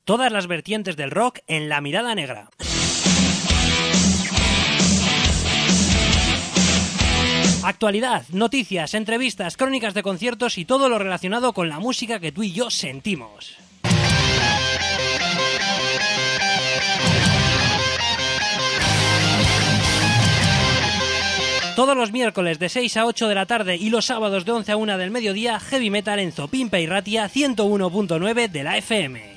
Todas las vertientes del rock en La Mirada Negra. Actualidad, noticias, entrevistas, crónicas de conciertos y todo lo relacionado con la música que tú y yo sentimos. Todos los miércoles de 6 a 8 de la tarde y los sábados de 11 a 1 del mediodía, Heavy Metal en Zopimpa y Ratia 101.9 de la FM.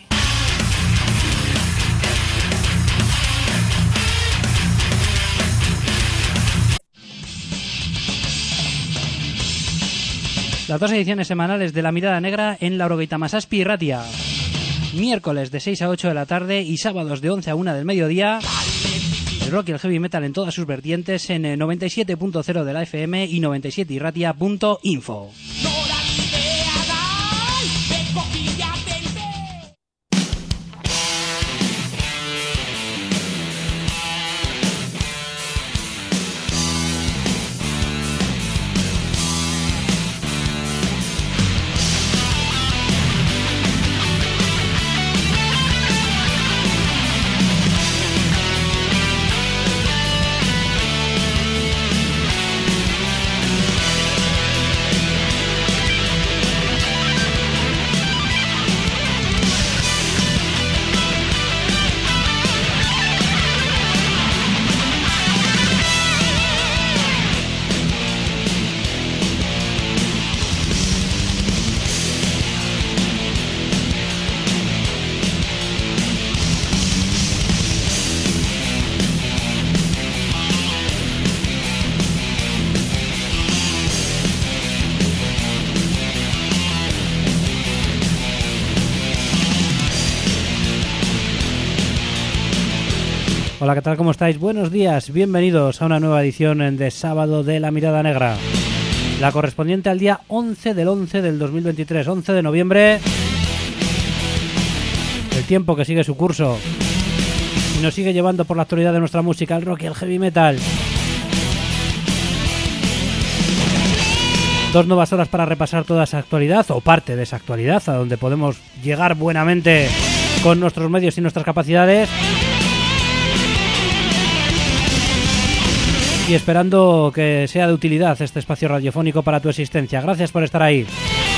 Las dos ediciones semanales de La Mirada Negra en Laurogeita Masazpi y Ratia. Miércoles de 6 a 8 de la tarde y sábados de 11 a 1 del mediodía. El rock y el heavy metal en todas sus vertientes en 97.0 de la FM y 97irratia.info. Hola, ¿qué tal? ¿Cómo estáis? Buenos días, bienvenidos a una nueva edición de sábado de La Mirada Negra. La correspondiente al día 11 del 11 del 2023, 11 de noviembre. El tiempo que sigue su curso y nos sigue llevando por la actualidad de nuestra música, el rock y el heavy metal. 2 nuevas horas para repasar toda esa actualidad, o parte de esa actualidad, a donde podemos llegar buenamente con nuestros medios y nuestras capacidades. Y esperando que sea de utilidad este espacio radiofónico para tu existencia. Gracias por estar ahí.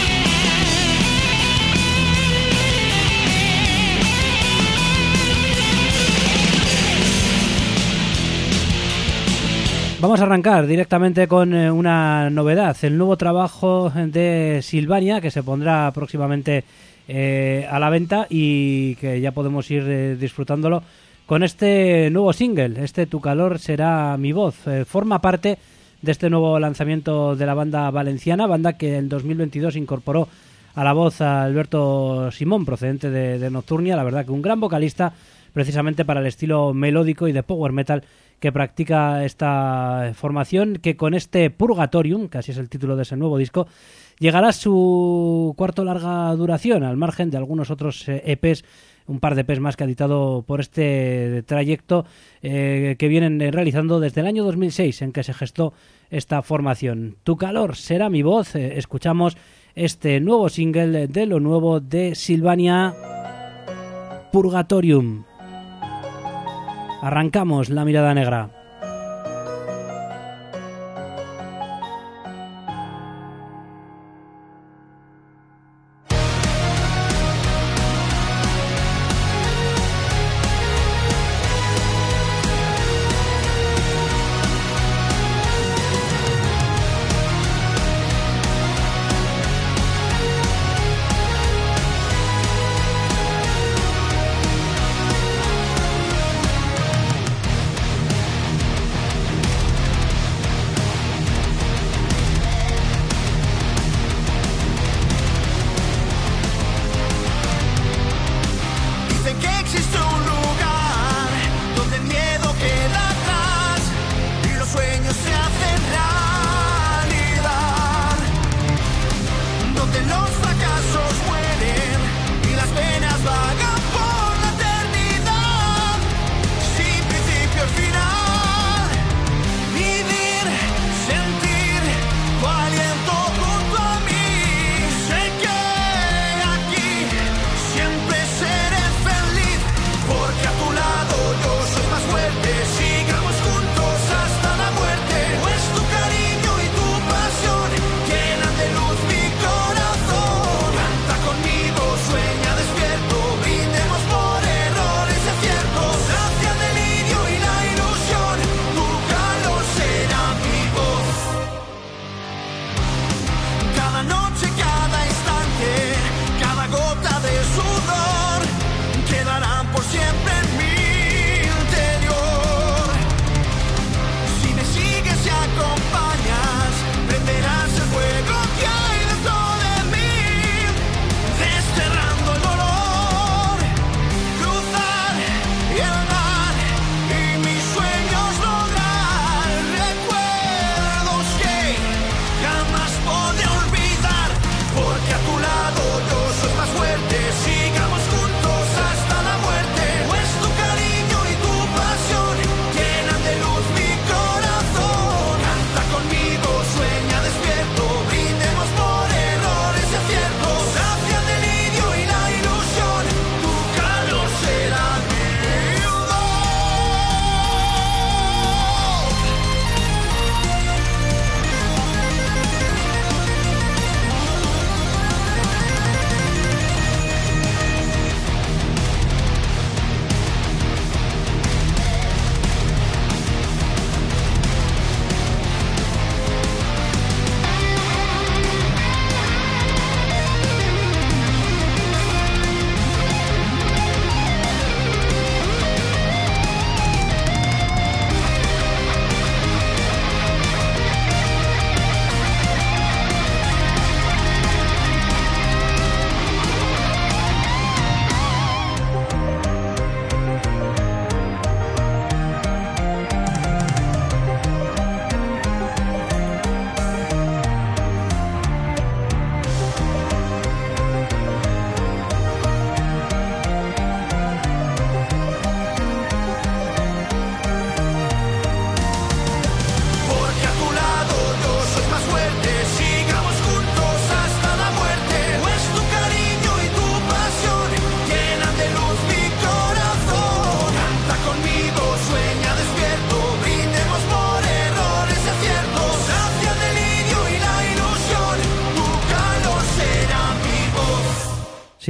Vamos a arrancar directamente con una novedad, el nuevo trabajo de Sylvania, que se pondrá próximamente a la venta y que ya podemos ir disfrutándolo con este nuevo single, Tu calor será mi voz. Forma parte de este nuevo lanzamiento de la banda valenciana, banda que en 2022 incorporó a la voz a Alberto Simón, procedente de Nocturnia. La verdad que un gran vocalista, precisamente para el estilo melódico y de power metal que practica esta formación, que con este Purgatorium, que así es el título de ese nuevo disco, llegará a su cuarto larga duración, al margen de algunos otros EPs, un par de EPs más que ha editado por este trayecto que vienen realizando desde el año 2006 en que se gestó esta formación. Tu calor será mi voz. Escuchamos este nuevo single de lo nuevo de Sylvania, Purgatorium. Arrancamos La Mirada Negra.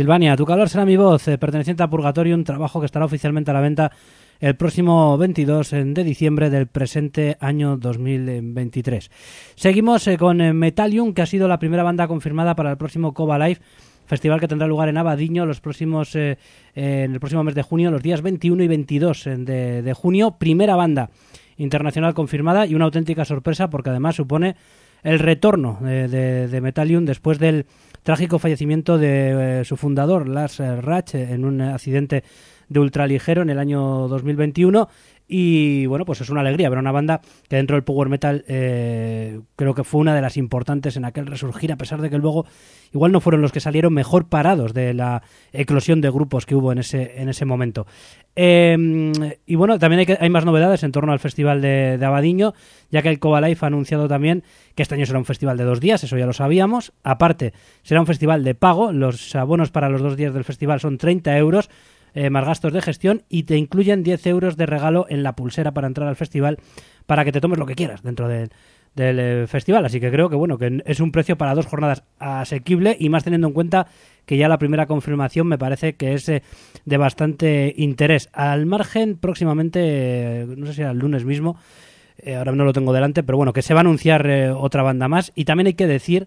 Silvania, tu calor será mi voz, perteneciente a Purgatorium, trabajo que estará oficialmente a la venta el próximo 22 de diciembre del presente año 2023. Seguimos con Metallium, que ha sido la primera banda confirmada para el próximo Cova Live, festival que tendrá lugar en Abadiño en el próximo mes de junio, los días 21 y 22 de junio. Primera banda internacional confirmada y una auténtica sorpresa porque además supone el retorno de Metallium después del trágico fallecimiento de su fundador, Lars Rach, en un accidente de ultraligero en el año 2021. Y bueno, pues es una alegría ver una banda que dentro del power metal creo que fue una de las importantes en aquel resurgir, a pesar de que luego igual no fueron los que salieron mejor parados de la eclosión de grupos que hubo en ese momento. Y bueno, también hay más novedades en torno al festival de Abadiño, ya que el Cova Life ha anunciado también que este año será un festival de 2 días, eso ya lo sabíamos. Aparte, será un festival de pago, los abonos para los 2 días del festival son 30 euros, más gastos de gestión, y te incluyen 10 euros de regalo en la pulsera para entrar al festival, para que te tomes lo que quieras dentro del festival. Así que creo que bueno, que es un precio para 2 jornadas asequible, y más teniendo en cuenta que ya la primera confirmación me parece que es de bastante interés. Al margen, próximamente, no sé si era el lunes mismo, ahora no lo tengo delante, pero bueno, que se va a anunciar otra banda más. Y también hay que decir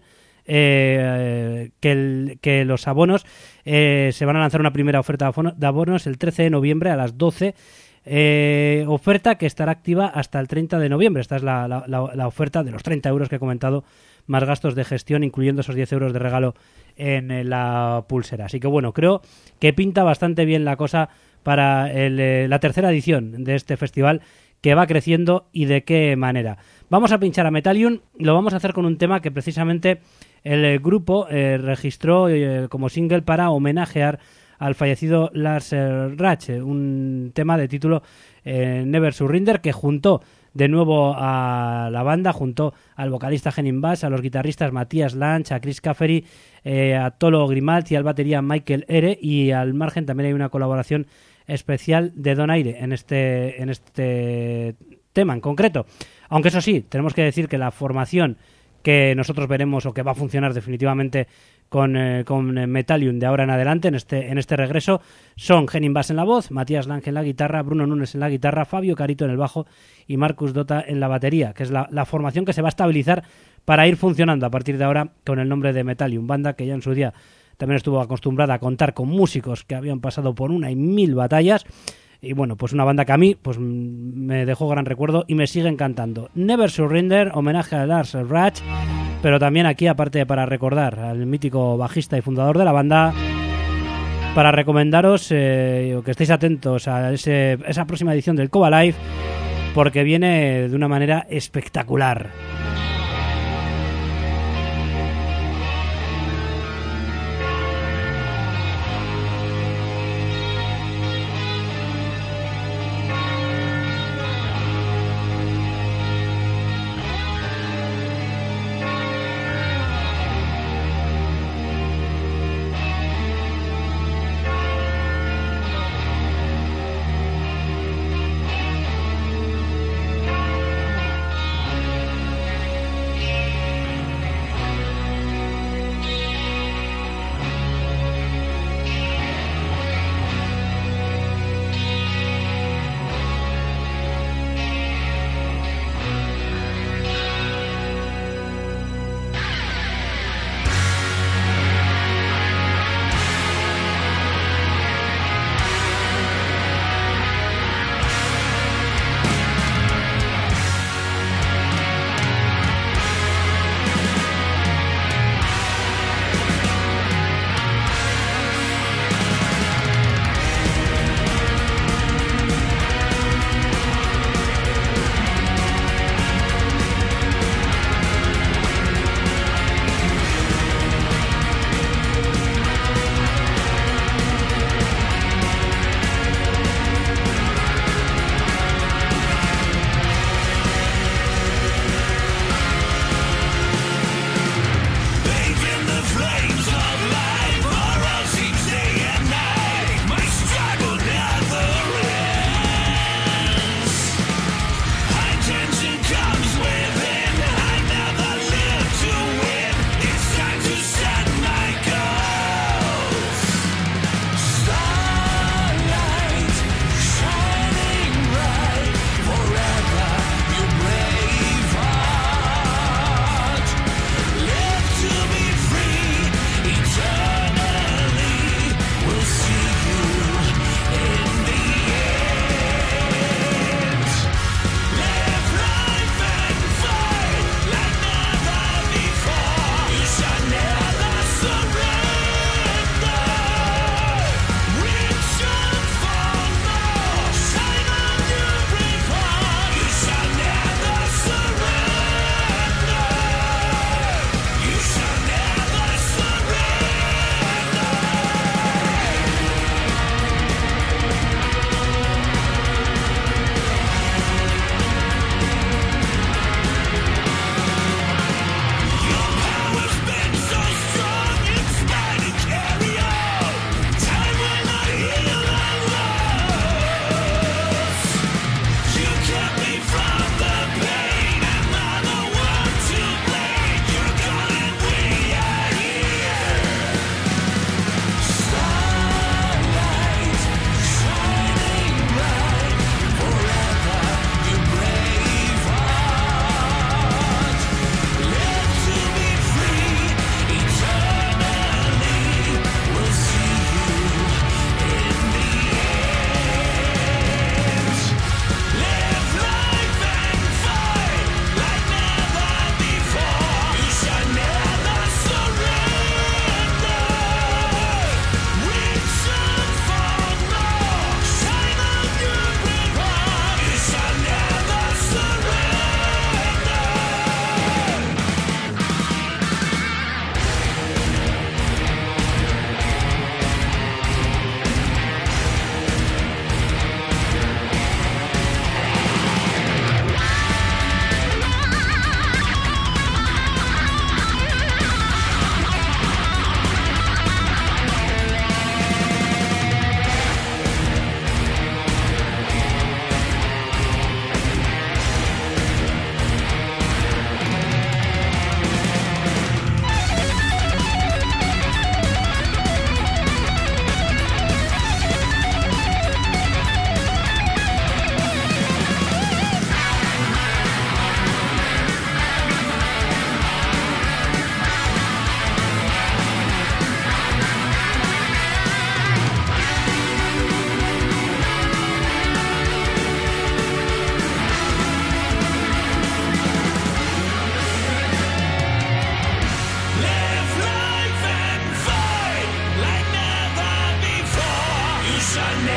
que los abonos se van a lanzar una primera oferta de abonos el 13 de noviembre a las 12, oferta que estará activa hasta el 30 de noviembre. Esta es la oferta de los 30 euros que he comentado, más gastos de gestión, incluyendo esos 10 euros de regalo en la pulsera. Así que bueno, creo que pinta bastante bien la cosa para la tercera edición de este festival, que va creciendo y de qué manera. Vamos a pinchar a Metallium, lo vamos a hacer con un tema que precisamente el grupo registró como single para homenajear al fallecido Lars Rach, un tema de título Never Surrender, que juntó de nuevo a la banda, juntó al vocalista Henning Bass, a los guitarristas Matías Lange, a Chris Caffery, a Tolo Grimaldi, al batería Michael Ere, y al margen también hay una colaboración especial de Donaire en este tema en concreto. Aunque eso sí, tenemos que decir que la formación que nosotros veremos, o que va a funcionar definitivamente con Metallium de ahora en adelante en este regreso, son Henning Bass en la voz, Matías Lange en la guitarra, Bruno Nunes en la guitarra, Fabio Carito en el bajo y Marcus Dota en la batería, que es la formación que se va a estabilizar para ir funcionando a partir de ahora con el nombre de Metallium, banda que ya en su día también estuvo acostumbrada a contar con músicos que habían pasado por 1.000 batallas. Y bueno, pues una banda que a mí pues me dejó gran recuerdo y me sigue encantando. Never Surrender, homenaje a Lars Rach, pero también aquí, aparte, para recordar al mítico bajista y fundador de la banda, para recomendaros que estéis atentos a esa próxima edición del Cova Live, porque viene de una manera espectacular.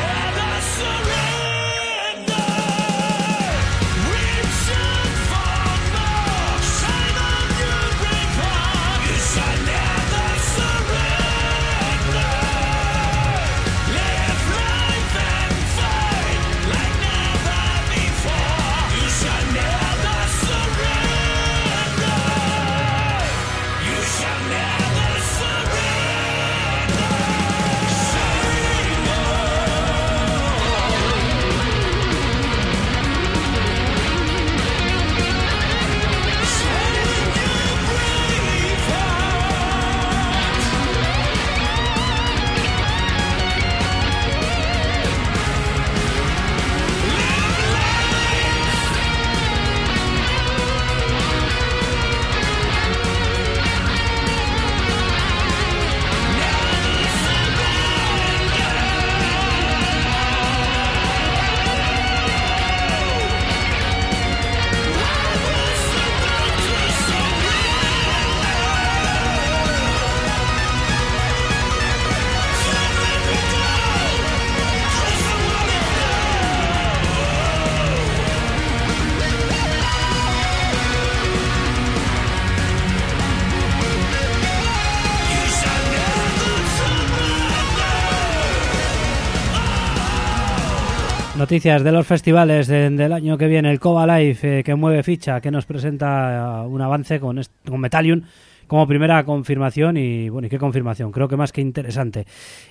Noticias de los festivales del año que viene. El Cova Live, que mueve ficha, que nos presenta un avance con Metallium como primera confirmación. Y bueno, ¿y qué confirmación? Creo que más que interesante.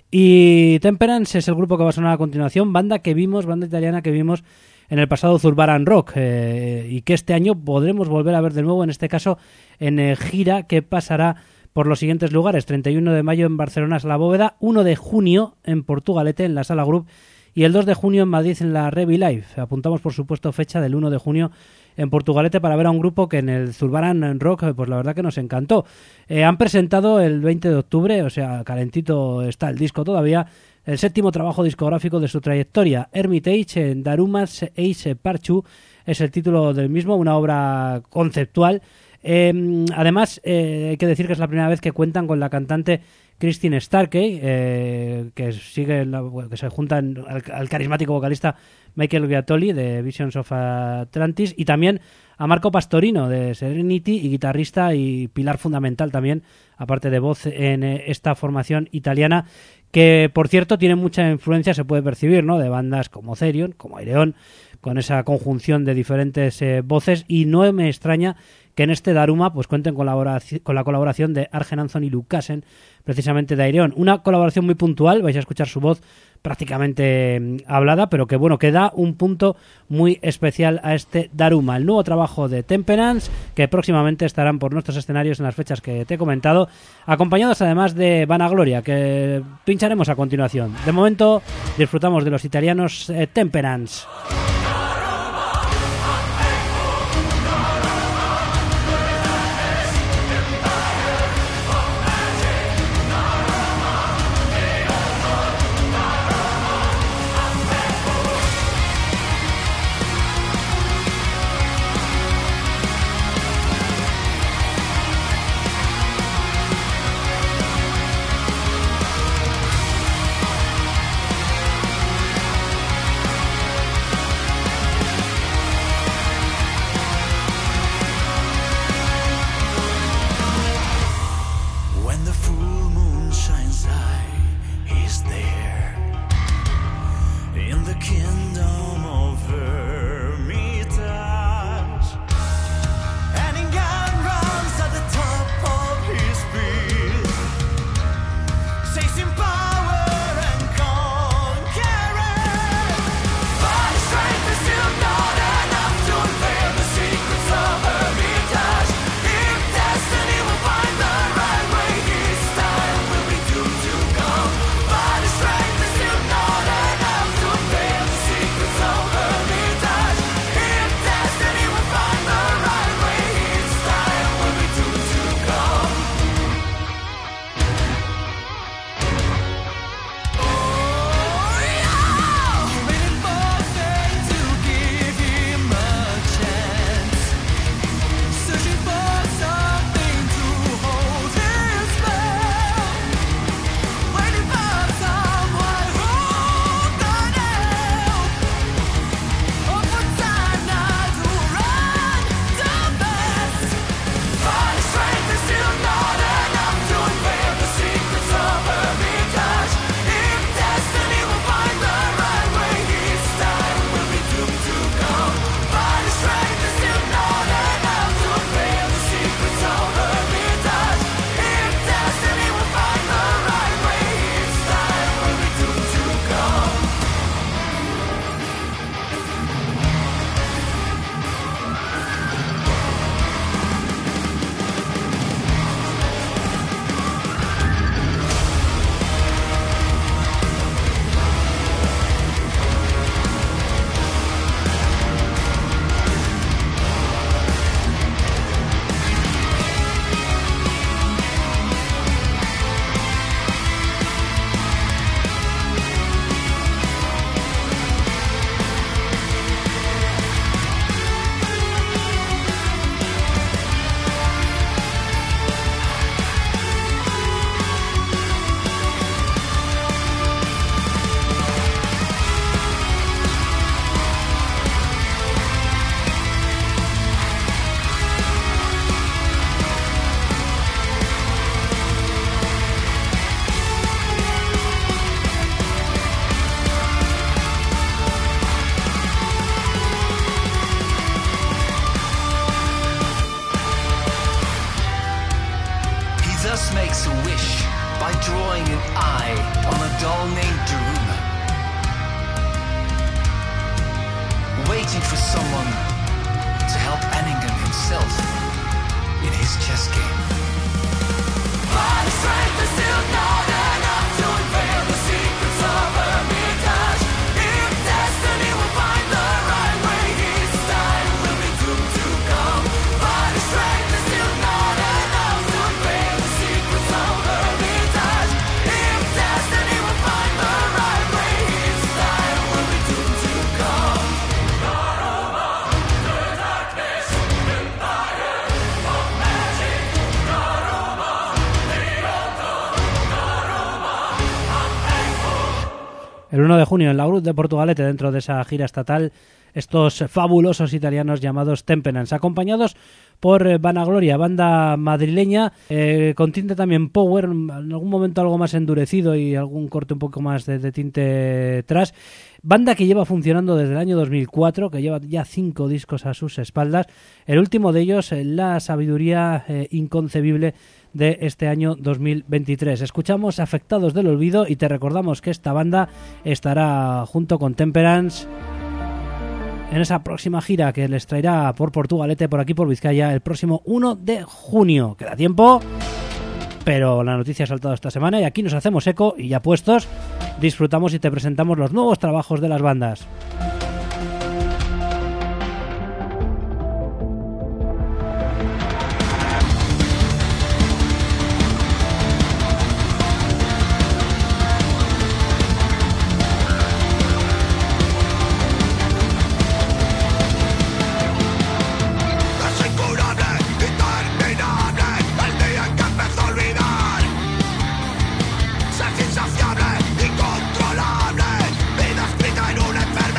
Y Temperance es el grupo que va a sonar a continuación, banda italiana que vimos en el pasado Zurbaran Rock, y que este año podremos volver a ver de nuevo, en este caso en gira, que pasará por los siguientes lugares: 31 de mayo en Barcelona, Sala Bóveda, 1 de junio en Portugalete, en la Sala Group, y el 2 de junio en Madrid, en la Revi Live. Apuntamos, por supuesto, fecha del 1 de junio en Portugalete para ver a un grupo que en el Zurbaran Rock, pues la verdad que nos encantó. Han presentado el 20 de octubre, o sea, calentito está el disco todavía, el 7º trabajo discográfico de su trayectoria. Hermitage, en Darumas Eise Parchu, es el título del mismo, una obra conceptual. Además, hay que decir que es la primera vez que cuentan con la cantante Christine Starkey, que se junta al carismático vocalista Michael Viatoli de Visions of Atlantis, y también a Marco Pastorino de Serenity, y guitarrista y pilar fundamental también, aparte de voz, en esta formación italiana, que por cierto tiene mucha influencia, se puede percibir, ¿no?, de bandas como Therion, como Aireon, con esa conjunción de diferentes voces, y no me extraña que en este Daruma pues cuenten con la colaboración de Arjen Anthony Lucassen, precisamente de Aireon. Una colaboración muy puntual, vais a escuchar su voz prácticamente hablada, pero que bueno, que da un punto muy especial a este Daruma, el nuevo trabajo de Temperance, que próximamente estarán por nuestros escenarios en las fechas que te he comentado, acompañados además de Vanagloria, que pincharemos a continuación. De momento disfrutamos de los italianos Temperance. someone to help Anningan himself in his chess game. But his strength is still not enough to unveil the secrets of Hermitage. If destiny will find the right way, his time will be doomed to come. But his strength is still not enough to unveil the secrets of Hermitage. If destiny will find the right way, his time will be doomed to come. Daruma, the darkness, empire of magic. Daruma, the altar. Daruma, I'm thankful. El 1 de junio en la Urut de Portugalete, dentro de esa gira estatal, estos fabulosos italianos llamados Temperance, acompañados por Vanagloria, banda madrileña, con tinte también power, en algún momento algo más endurecido y algún corte un poco más de tinte thrash. Banda que lleva funcionando desde el año 2004, que lleva ya 5 discos a sus espaldas. El último de ellos, La sabiduría inconcebible, de este año 2023. Escuchamos Afectados del Olvido y te recordamos que esta banda estará junto con Temperance en esa próxima gira que les traerá por Portugalete, por aquí por Vizcaya, el próximo 1 de junio. Queda tiempo, pero la noticia ha saltado esta semana y aquí nos hacemos eco y ya puestos, disfrutamos y te presentamos los nuevos trabajos de las bandas. Incontrolable, vida escrita en una enfermedad.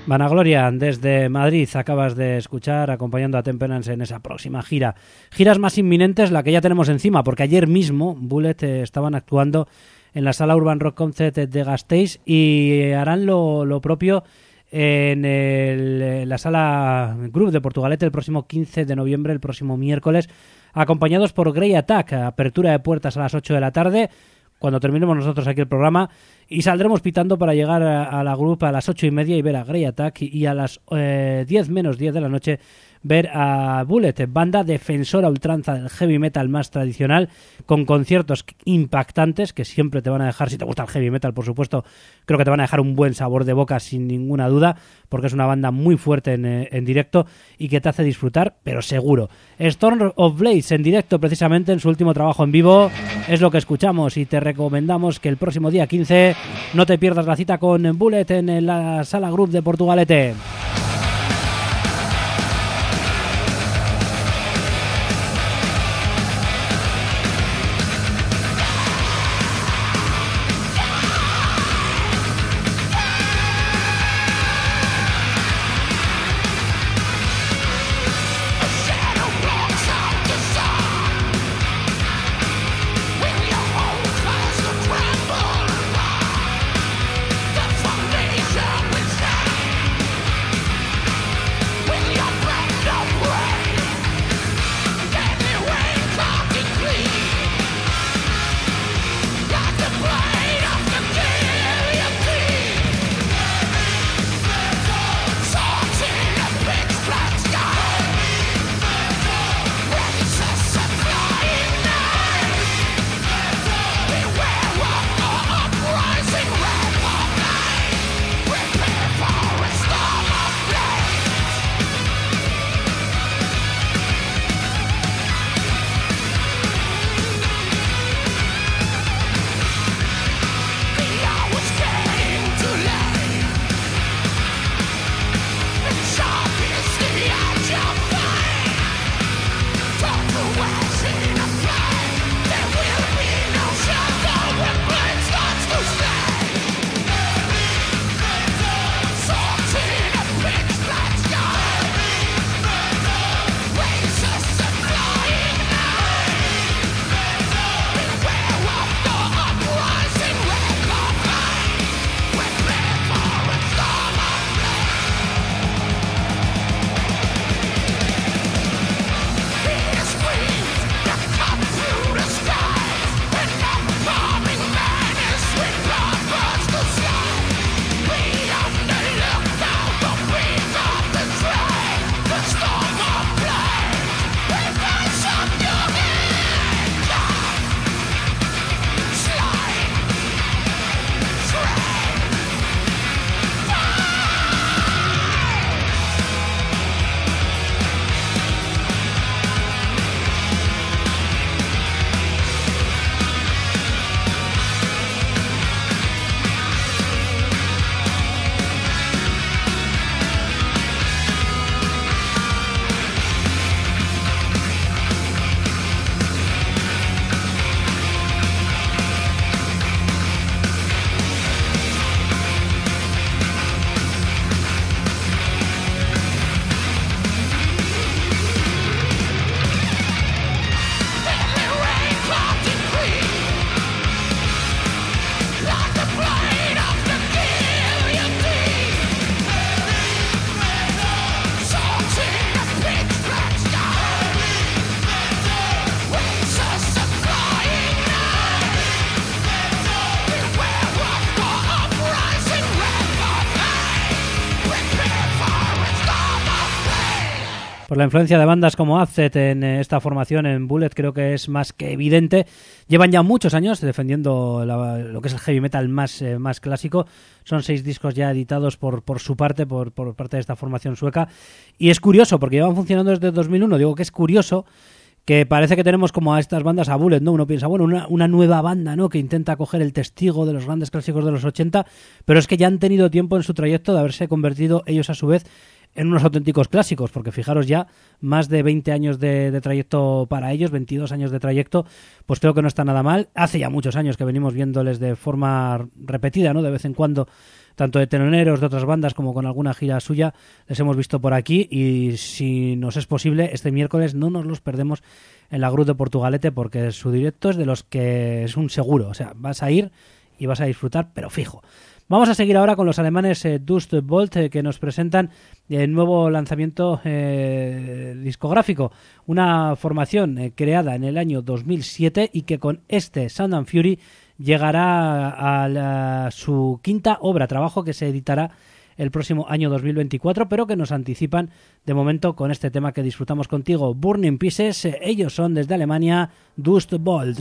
Vanagloria, desde Madrid acabas de escuchar, acompañando a Temperance en esa próxima gira. Giras más inminentes, la que ya tenemos encima, porque ayer mismo Bullet estaban actuando en la sala Urban Rock Concert de Gasteiz y harán lo propio en la sala Group de Portugalete el próximo 15 de noviembre, el próximo miércoles, acompañados por Grey Attack, apertura de puertas a las 8 de la tarde, cuando terminemos nosotros aquí el programa, y saldremos pitando para llegar a la grupa a las 8:30 y ver a Grey Attack, y a las 10 menos 10 de la noche ver a Bullet, banda defensora ultranza del heavy metal más tradicional, con conciertos impactantes que siempre te van a dejar, si te gusta el heavy metal por supuesto, creo que te van a dejar un buen sabor de boca sin ninguna duda, porque es una banda muy fuerte en directo y que te hace disfrutar, pero seguro. Storm of Blades en directo, precisamente en su último trabajo en vivo, es lo que escuchamos, y te recomendamos que el próximo día 15 no te pierdas la cita con Bullet en la sala Group de Portugalete. Por la influencia de bandas como Absent en esta formación en Bullet creo que es más que evidente. Llevan ya muchos años defendiendo lo que es el heavy metal más clásico. Son 6 discos ya editados por su parte, por parte de esta formación sueca. Y es curioso, porque llevan funcionando desde 2001. Digo que es curioso que parece que tenemos como a estas bandas, a Bullet, ¿no? Uno piensa, bueno, una nueva banda, ¿no? Que intenta coger el testigo de los grandes clásicos de los 80, pero es que ya han tenido tiempo en su trayecto de haberse convertido ellos a su vez en unos auténticos clásicos, porque fijaros ya, más de 20 años de trayecto para ellos, 22 años de trayecto, pues creo que no está nada mal. Hace ya muchos años que venimos viéndoles de forma repetida, ¿no? De vez en cuando, tanto de teloneros de otras bandas como con alguna gira suya, les hemos visto por aquí, y si nos es posible, este miércoles no nos los perdemos en la Cruz de Portugalete, porque su directo es de los que es un seguro, o sea, vas a ir y vas a disfrutar, pero fijo. Vamos a seguir ahora con los alemanes Dust Bolt, que nos presentan el nuevo lanzamiento discográfico, una formación creada en el año 2007 y que con este Sound and Fury llegará a su quinta obra, trabajo que se editará el próximo año 2024, pero que nos anticipan de momento con este tema que disfrutamos contigo, Burning Pieces. Ellos son desde Alemania, Dust Bolt.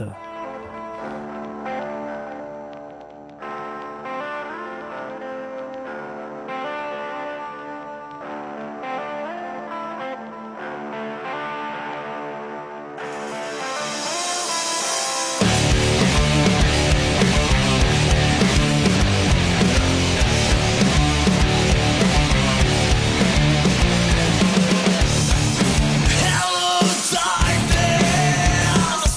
Hello, darkness.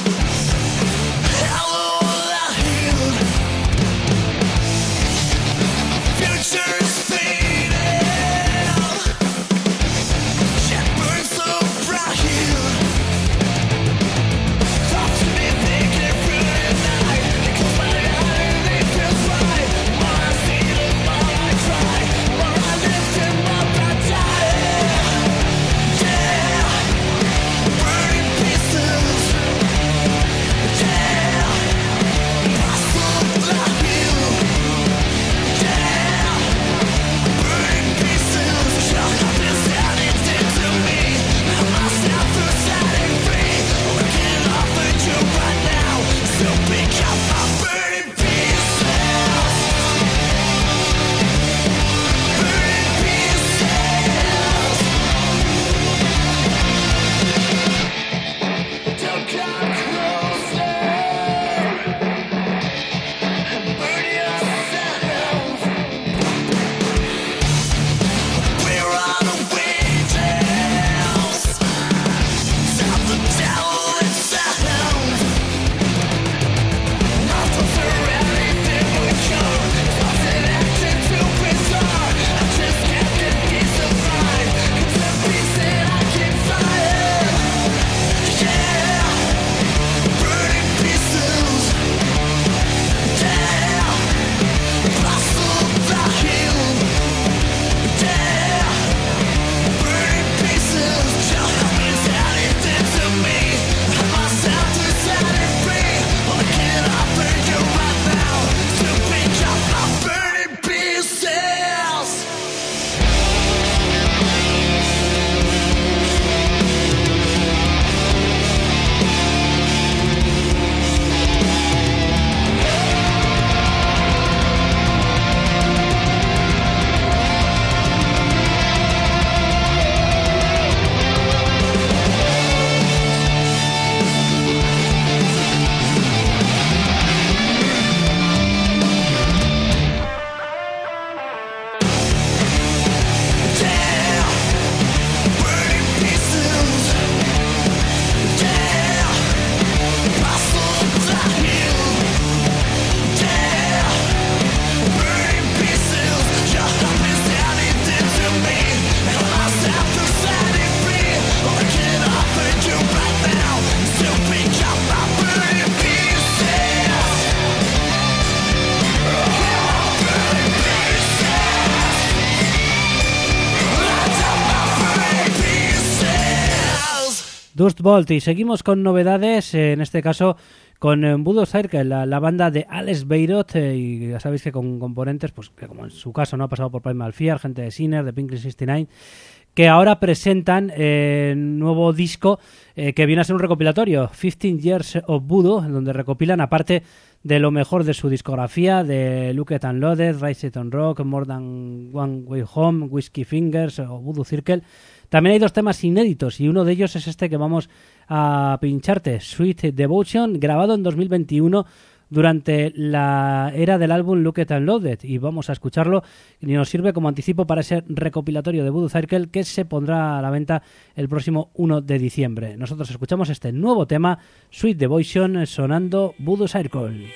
Dust Bolt, y seguimos con novedades, en este caso con Voodoo Circle, la banda de Alex Beirut, y ya sabéis que con componentes, pues que como en su caso no ha pasado por Primal Fear, gente de Sinner, de Pinkley 69, que ahora presentan nuevo disco que viene a ser un recopilatorio, 15 Years of Voodoo, donde recopilan, aparte de lo mejor de su discografía, de Locked and Loaded, Rise It on Rock, More Than One Way Home, Whiskey Fingers o Voodoo Circle, también hay dos temas inéditos, y uno de ellos es este que vamos a pincharte, Sweet Devotion, grabado en 2021 durante la era del álbum Locked and Loaded, y vamos a escucharlo, y nos sirve como anticipo para ese recopilatorio de Voodoo Circle que se pondrá a la venta el próximo 1 de diciembre. Nosotros escuchamos este nuevo tema, Sweet Devotion, sonando Voodoo Circle.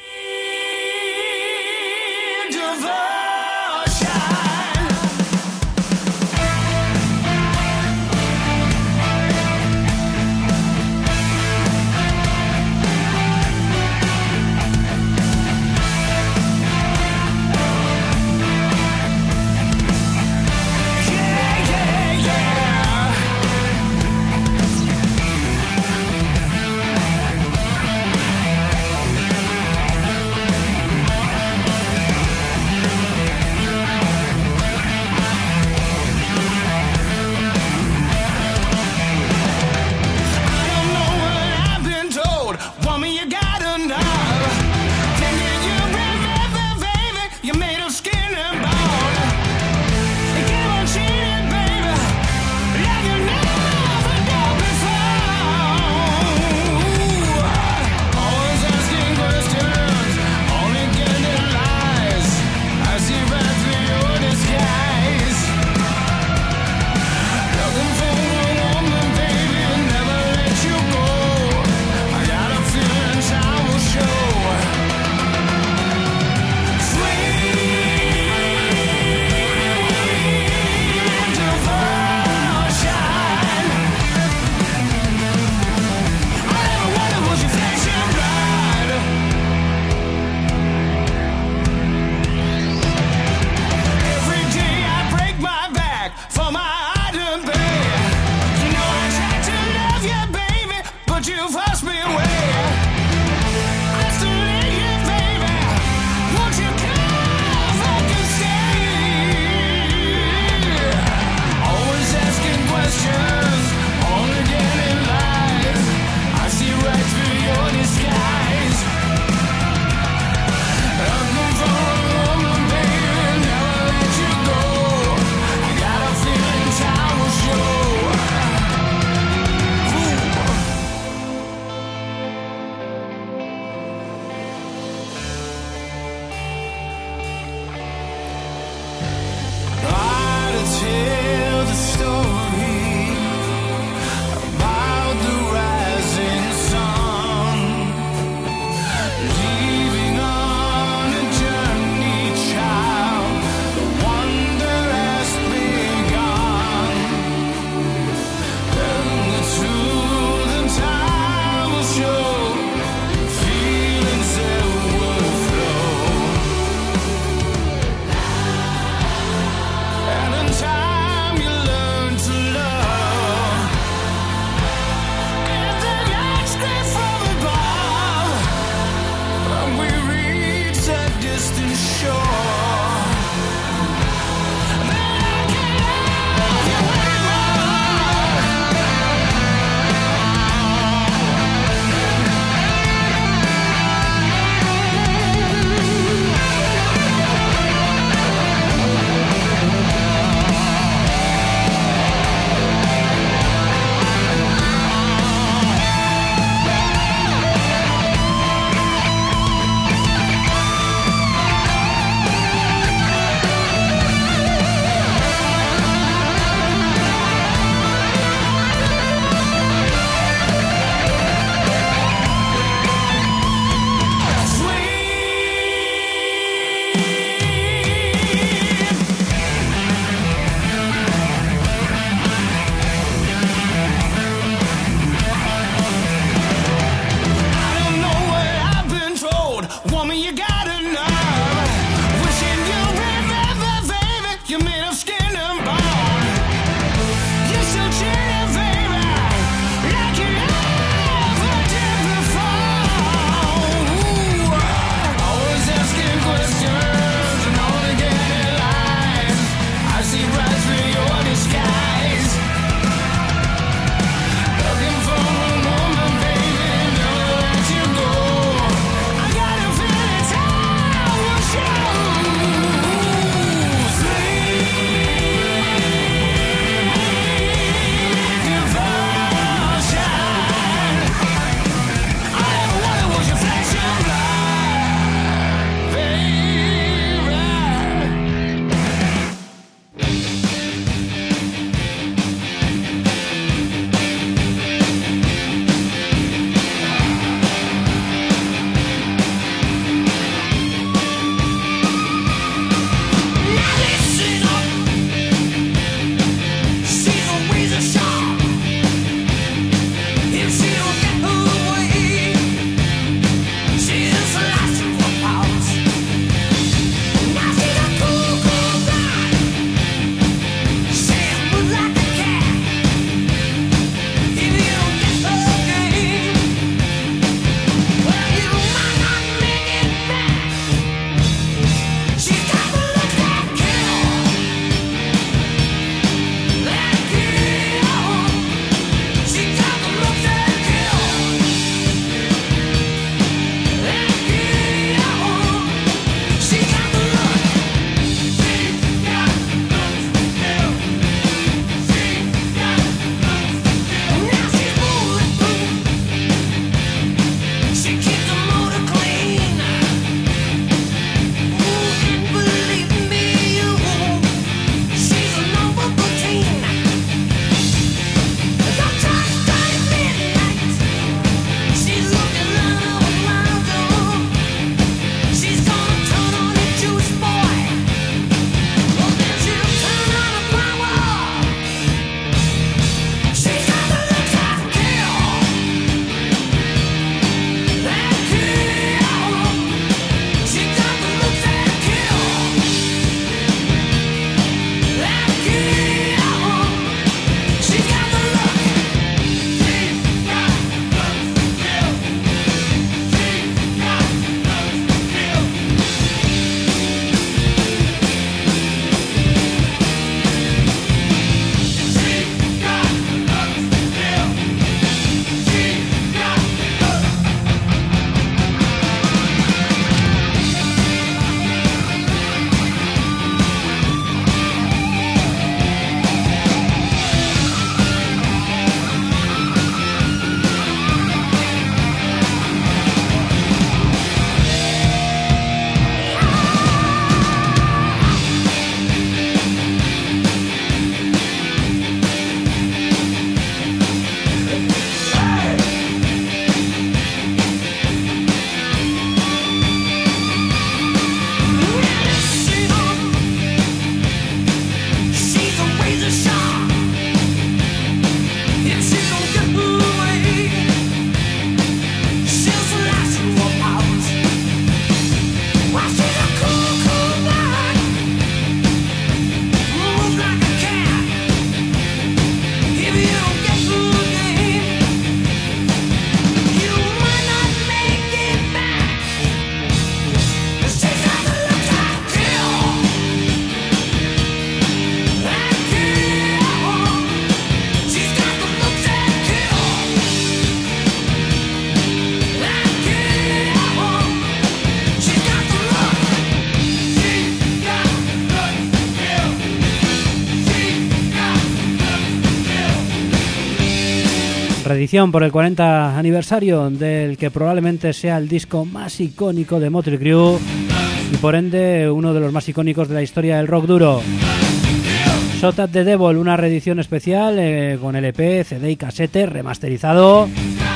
Reedición por el 40 aniversario del que probablemente sea el disco más icónico de Mötley Crüe y por ende uno de los más icónicos de la historia del rock duro. Shot at the Devil, una reedición especial con LP, CD y casete remasterizado.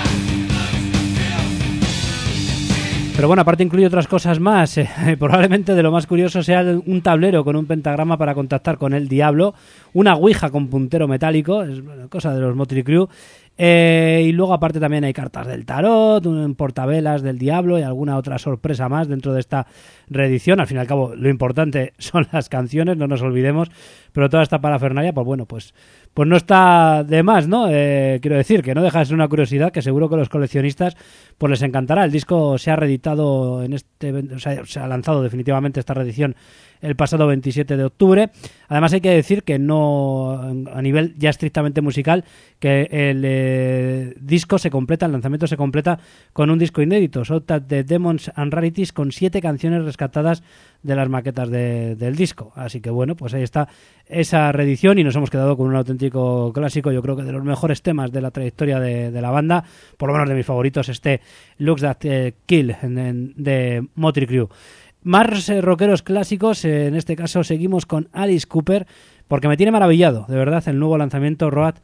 Pero bueno, aparte incluye otras cosas más. Probablemente de lo más curioso sea un tablero con un pentagrama para contactar con el diablo, una ouija con puntero metálico, es cosa de los Mötley Crüe. Y luego aparte también hay cartas del tarot, un portavelas del diablo y alguna otra sorpresa más dentro de esta reedición. Al fin y al cabo lo importante son las canciones, no nos olvidemos, pero toda esta parafernalia pues bueno, pues no está de más, ¿no? Quiero decir que no deja de ser una curiosidad que seguro que a los coleccionistas pues les encantará. El disco se ha reeditado se ha lanzado definitivamente esta reedición el pasado 27 de octubre. Además hay que decir que no, a nivel ya estrictamente musical, que el disco se completa, el lanzamiento se completa con un disco inédito, Shot at the Demons and Rarities, con 7 canciones rescatadas de las maquetas del disco. Así que bueno, pues ahí está esa reedición y nos hemos quedado con un auténtico clásico, yo creo que de los mejores temas de la trayectoria de la banda, por lo menos de mis favoritos, Looks That Kill de Mötley Crüe. Más rockeros clásicos, en este caso seguimos con Alice Cooper, porque me tiene maravillado, de verdad, el nuevo lanzamiento Road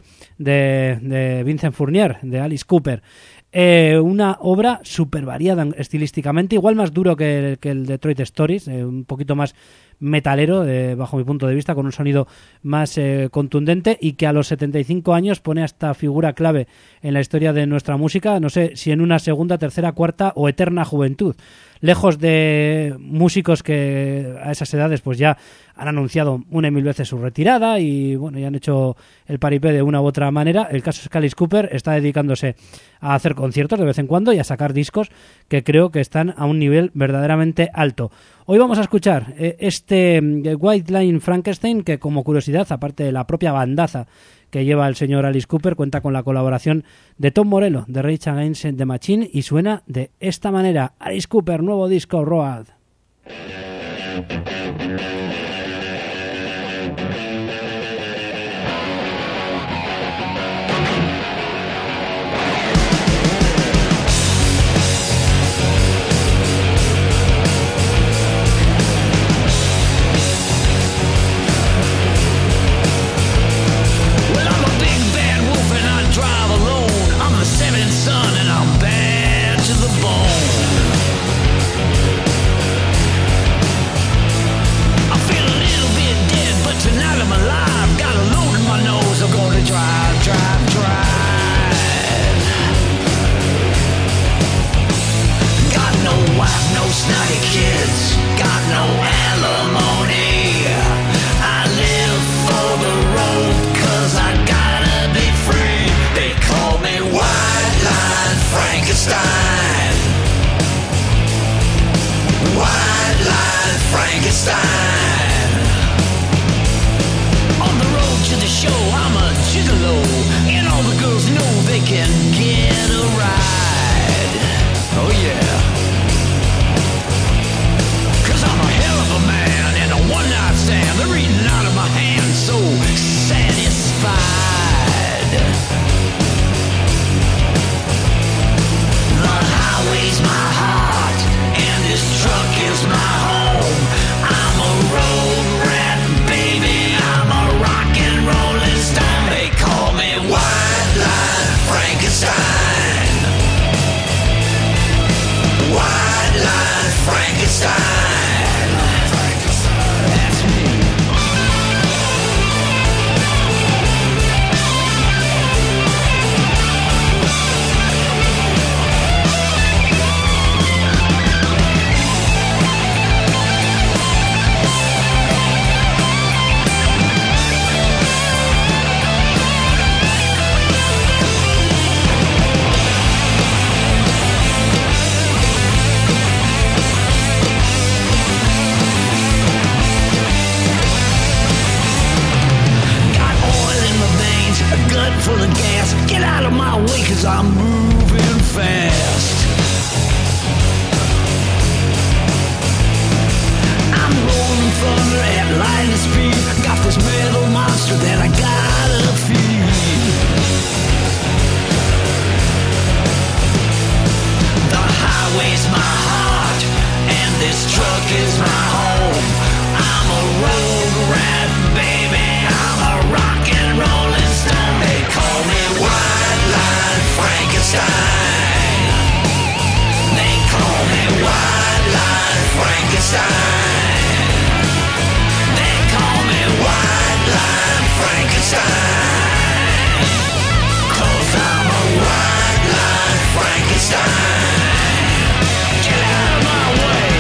de Vincent Fournier, de Alice Cooper. Una obra súper variada estilísticamente, igual más duro que el Detroit Stories, un poquito más metalero, bajo mi punto de vista, con un sonido más contundente y que a los 75 años pone a esta figura clave en la historia de nuestra música, no sé si en una segunda, tercera, cuarta o eterna juventud. Lejos de músicos que a esas edades pues ya han anunciado una y mil veces su retirada y bueno, ya han hecho el paripé de una u otra manera. El caso es que Alice Cooper está dedicándose a hacer conciertos de vez en cuando y a sacar discos que creo que están a un nivel verdaderamente alto. Hoy vamos a escuchar este White Line Frankenstein, que como curiosidad, aparte de la propia bandaza que lleva el señor Alice Cooper, cuenta con la colaboración de Tom Morello, de Rage Against the Machine, y suena de esta manera. Alice Cooper, nuevo disco, Road. I is my home. I'm a road rat, baby. I'm a rock and rolling stone. They call me White Line Frankenstein. They call me White Line Frankenstein. They call me White Line Frankenstein. 'Cause I'm a White Line Frankenstein. Get out of my way.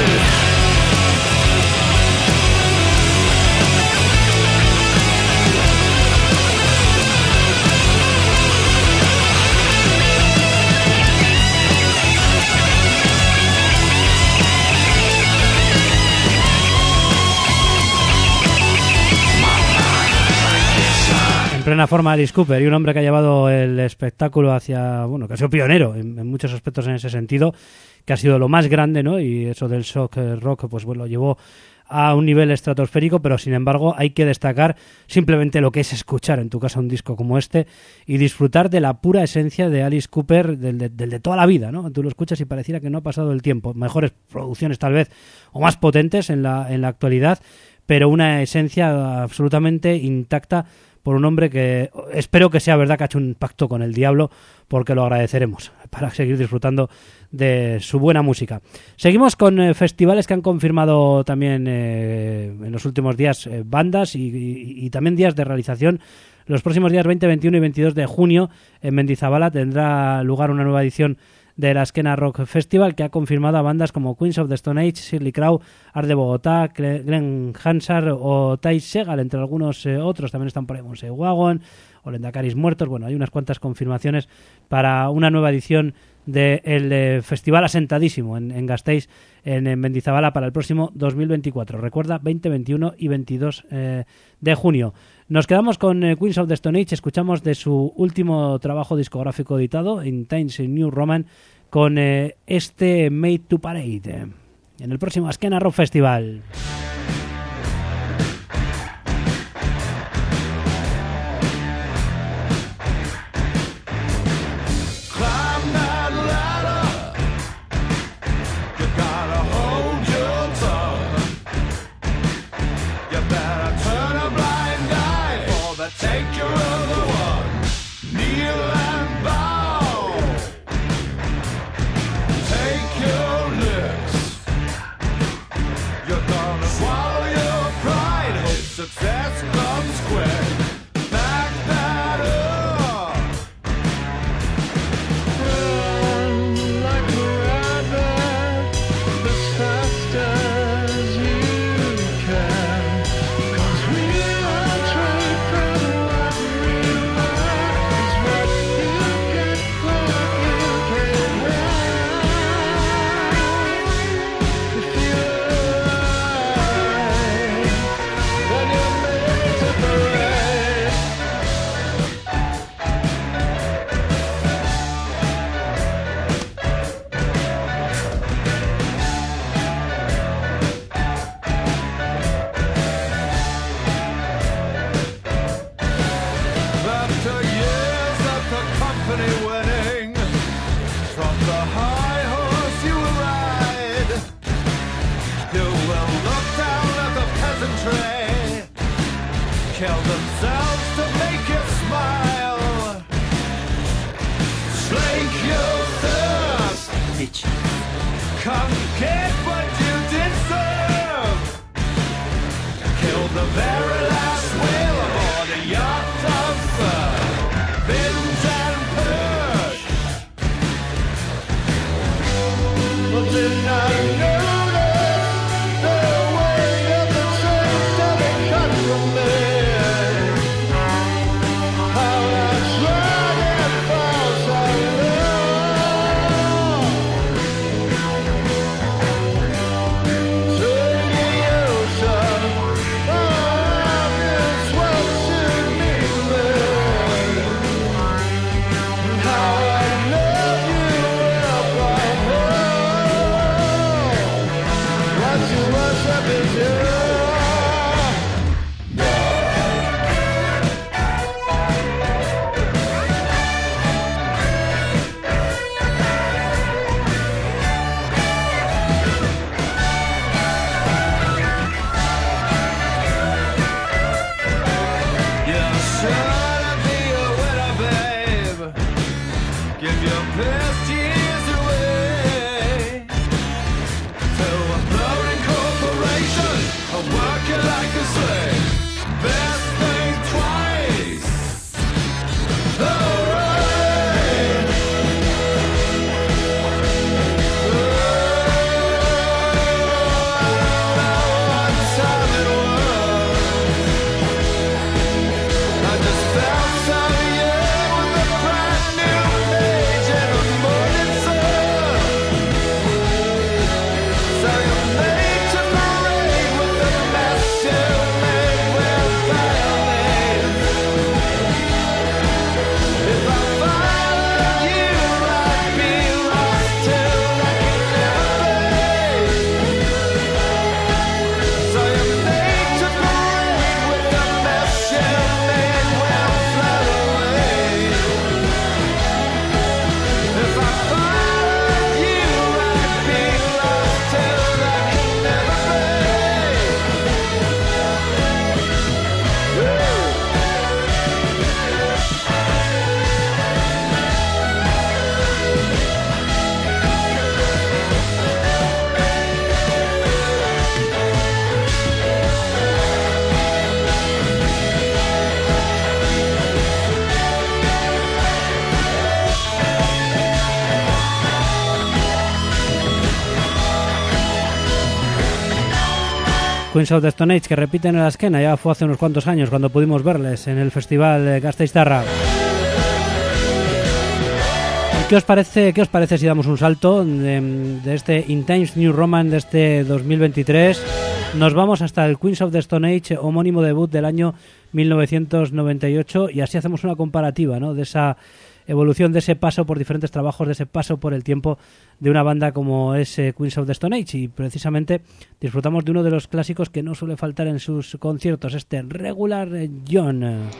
En plena forma Alice Cooper, y un hombre que ha llevado el espectáculo hacia, bueno, que ha sido pionero en muchos aspectos en ese sentido, que ha sido lo más grande, ¿no? Y eso del shock rock, pues bueno, lo llevó a un nivel estratosférico, pero sin embargo hay que destacar simplemente lo que es escuchar en tu casa un disco como este y disfrutar de la pura esencia de Alice Cooper, del de toda la vida, ¿no? Tú lo escuchas y pareciera que no ha pasado el tiempo. Mejores producciones tal vez, o más potentes en la actualidad, pero una esencia absolutamente intacta por un hombre que espero que sea verdad que ha hecho un pacto con el diablo, porque lo agradeceremos para seguir disfrutando de su buena música. Seguimos con festivales que han confirmado también en los últimos días bandas y también días de realización. Los próximos días 20, 21 y 22 de junio en Mendizabala tendrá lugar una nueva edición de la Esquena Rock Festival, que ha confirmado a bandas como Queens of the Stone Age, Shirley Crow, Art de Bogotá, Glenn Hansard o Ty Segall, entre algunos otros. También están por ahí Monse Wagon o Lendacaris Muertos. Bueno, hay unas cuantas confirmaciones para una nueva edición del festival asentadísimo en Gasteiz, en Mendizabala, para el próximo 2024. Recuerda, 20, 21 y 22 de junio. Nos quedamos con Queens of the Stone Age. Escuchamos de su último trabajo discográfico editado, In Times New Roman, con este Made to Parade en el próximo Esquena Rock Festival. Success comes quick. Back that up. Run like a rabbit as fast as you can. 'Cause we are trained from what we learn. Is what you get when you can run. If you're then you're made to parade. After years of the company winning, from the high horse you will ride, you will look down at the peasantry, kill themselves to make you smile, slake your thirst, bitch. Come get what you deserve. Kill the very last whale aboard a yacht of fur. Binge and purge. But did not notice the way of the trains that they cut from me. How I tried and fall so low. Turn the ocean, oh, this was soon be lived. How I love you up right now. What you worship is you. Queens of the Stone Age, que repiten en la esquena, ya fue hace unos cuantos años cuando pudimos verles en el festival Gasteiztarra. ¿Qué os parece si damos un salto de este In Times New Roman de este 2023? Nos vamos hasta el Queens of the Stone Age, homónimo debut del año 1998, y así hacemos una comparativa, ¿no?, de esa evolución, de ese paso por diferentes trabajos, de ese paso por el tiempo de una banda como es Queens of the Stone Age, y precisamente disfrutamos de uno de los clásicos que no suele faltar en sus conciertos, este Regular John.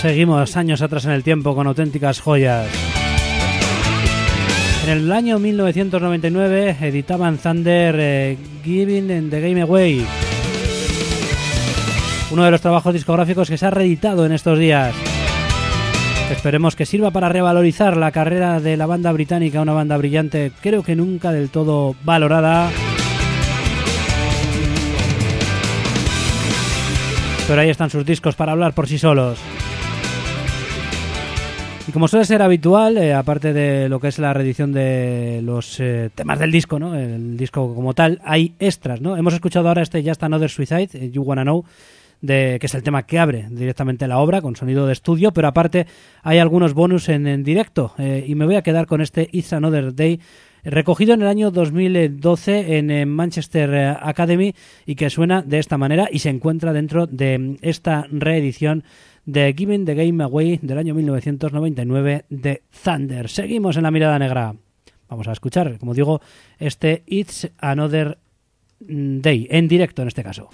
seguimos años atrás en el tiempo con auténticas joyas. En el año 1999 editaban Thunder Giving the Game Away, uno de los trabajos discográficos que se ha reeditado en estos días. Esperemos que sirva para revalorizar la carrera de la banda británica, una banda brillante, creo que nunca del todo valorada. Pero ahí están sus discos para hablar por sí solos. Y como suele ser habitual, aparte de lo que es la reedición de los temas del disco, ¿no? El disco como tal, hay extras, ¿no? Hemos escuchado ahora este Just Another Suicide, You Wanna Know, que es el tema que abre directamente la obra con sonido de estudio, pero aparte hay algunos bonus en directo, y me voy a quedar con este It's Another Day, recogido en el año 2012 en Manchester Academy, y que suena de esta manera y se encuentra dentro de esta reedición de Giving the Game Away del año 1999 de Thunder. Seguimos en la mirada negra. Vamos a escuchar, como digo, este It's Another Day, en directo en este caso.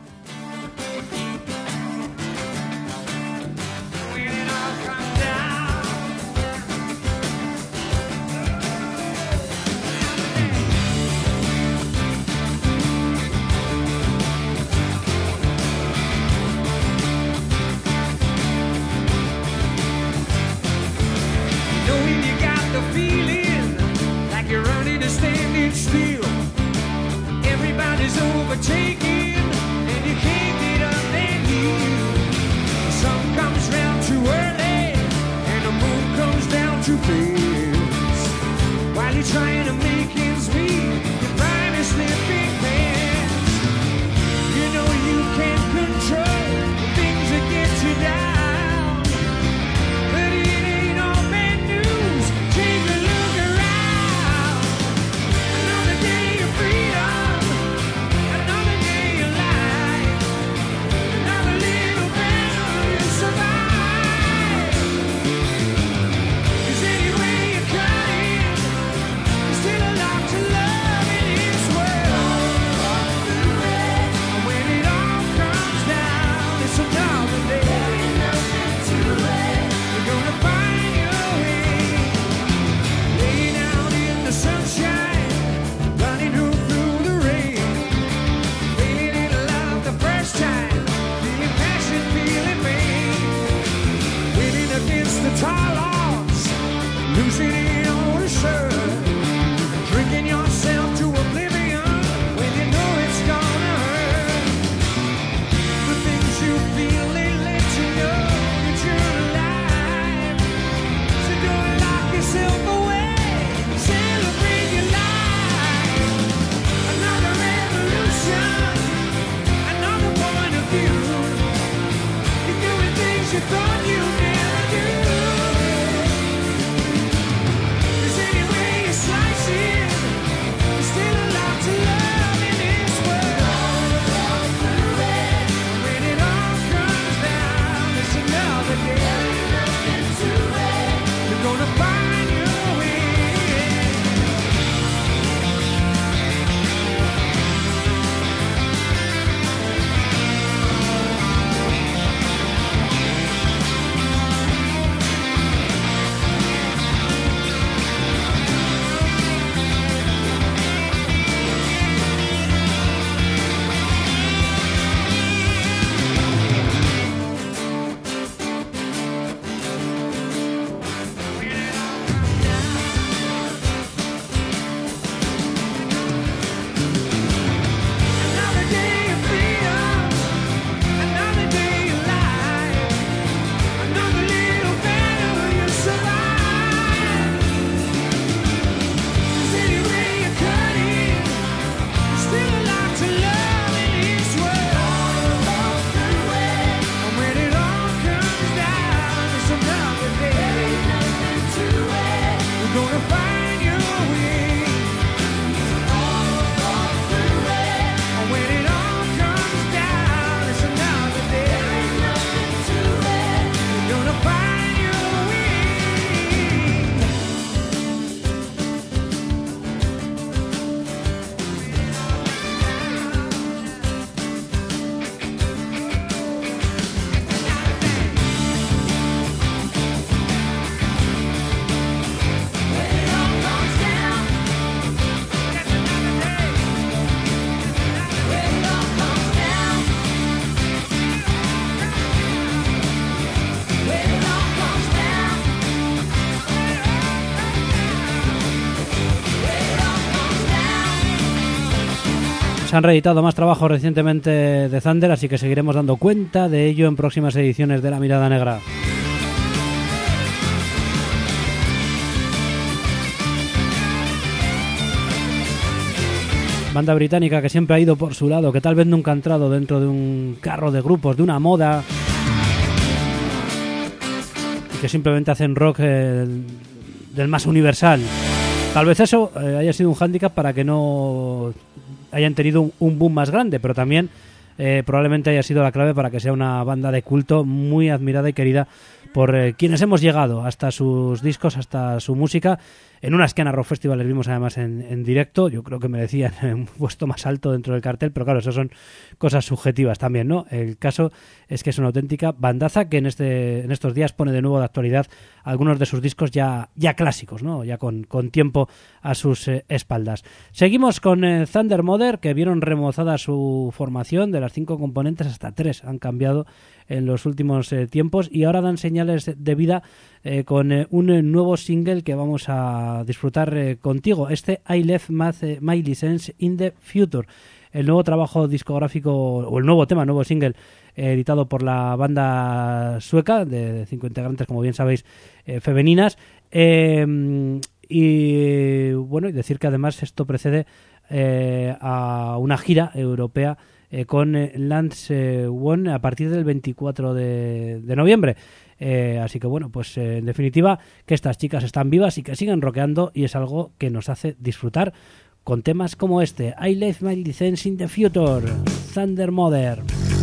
Overtaken, and you can't get up their heels. The sun comes round too early, and the moon comes down too fast. While you're trying to make ends meet, your prime is slipping fast. You know you can't control the things that get you down, but it ain't all bad news. Take a look around. Another day of freedom. Still Se han reeditado más trabajos recientemente de Thunder, así que seguiremos dando cuenta de ello en próximas ediciones de La Mirada Negra. Banda británica que siempre ha ido por su lado, que tal vez nunca ha entrado dentro de un carro de grupos, de una moda, y que simplemente hacen rock del más universal. Tal vez eso haya sido un hándicap para que no hayan tenido un boom más grande, pero también probablemente haya sido la clave para que sea una banda de culto muy admirada y querida por quienes hemos llegado hasta sus discos, hasta su música. En una Esquena Rock Festival les vimos además en directo. Yo creo que merecían un puesto más alto dentro del cartel, pero claro, eso son cosas subjetivas también, ¿no? El caso es que es una auténtica bandaza que en estos días pone de nuevo de actualidad algunos de sus discos ya clásicos, ¿no? Ya con tiempo a sus espaldas. Seguimos con Thunder Mother, que vieron remozada su formación. De las 5 componentes hasta 3 han cambiado en los últimos tiempos y ahora dan señales de vida con un nuevo single que vamos a disfrutar contigo. I Left My License in the Future, el nuevo trabajo discográfico o el nuevo single editado por la banda sueca de 5 integrantes, como bien sabéis, femeninas, y bueno, y decir que además esto precede a una gira europea con Lance One a partir del 24 de noviembre. Así que bueno, pues en definitiva que estas chicas están vivas y que siguen rockeando, y es algo que nos hace disfrutar con temas como este, I Left My License in the Future, Thunder Mother.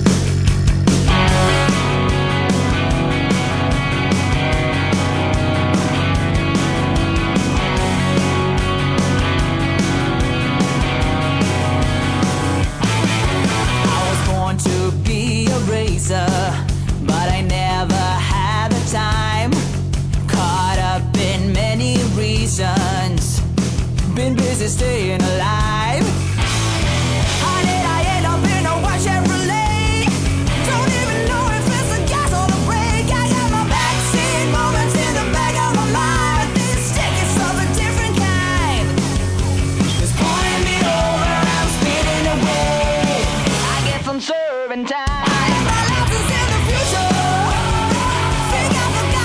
But I never had the time. Caught up in many reasons. Been busy staying alive. How did I end up in a white Chevrolet? Don't even know if it's the gas or the brake. I got my backseat moments in the back of my mind. This ticket's of a different kind. It's pulling me over, I'm speeding away. I guess I'm serving time.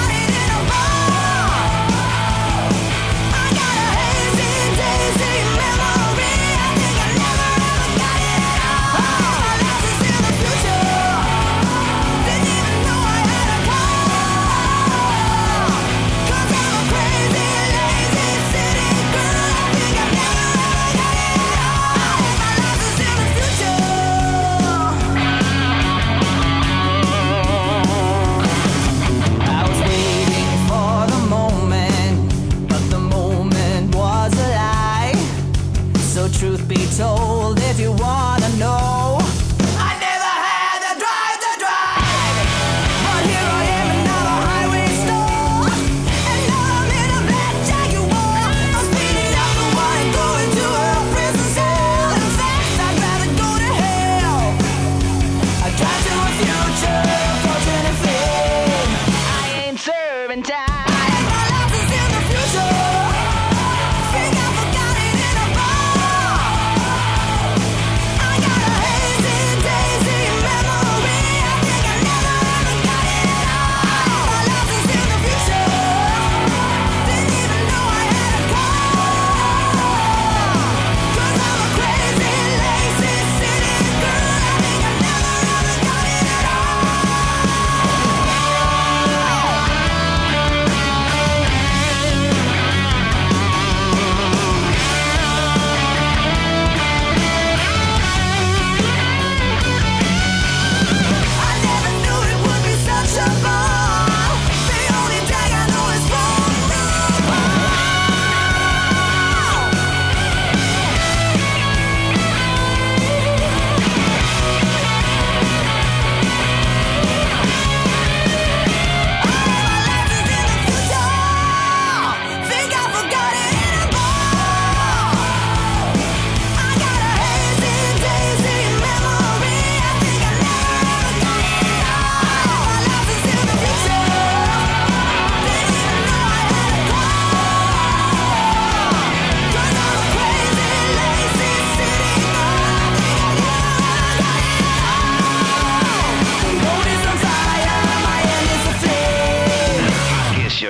See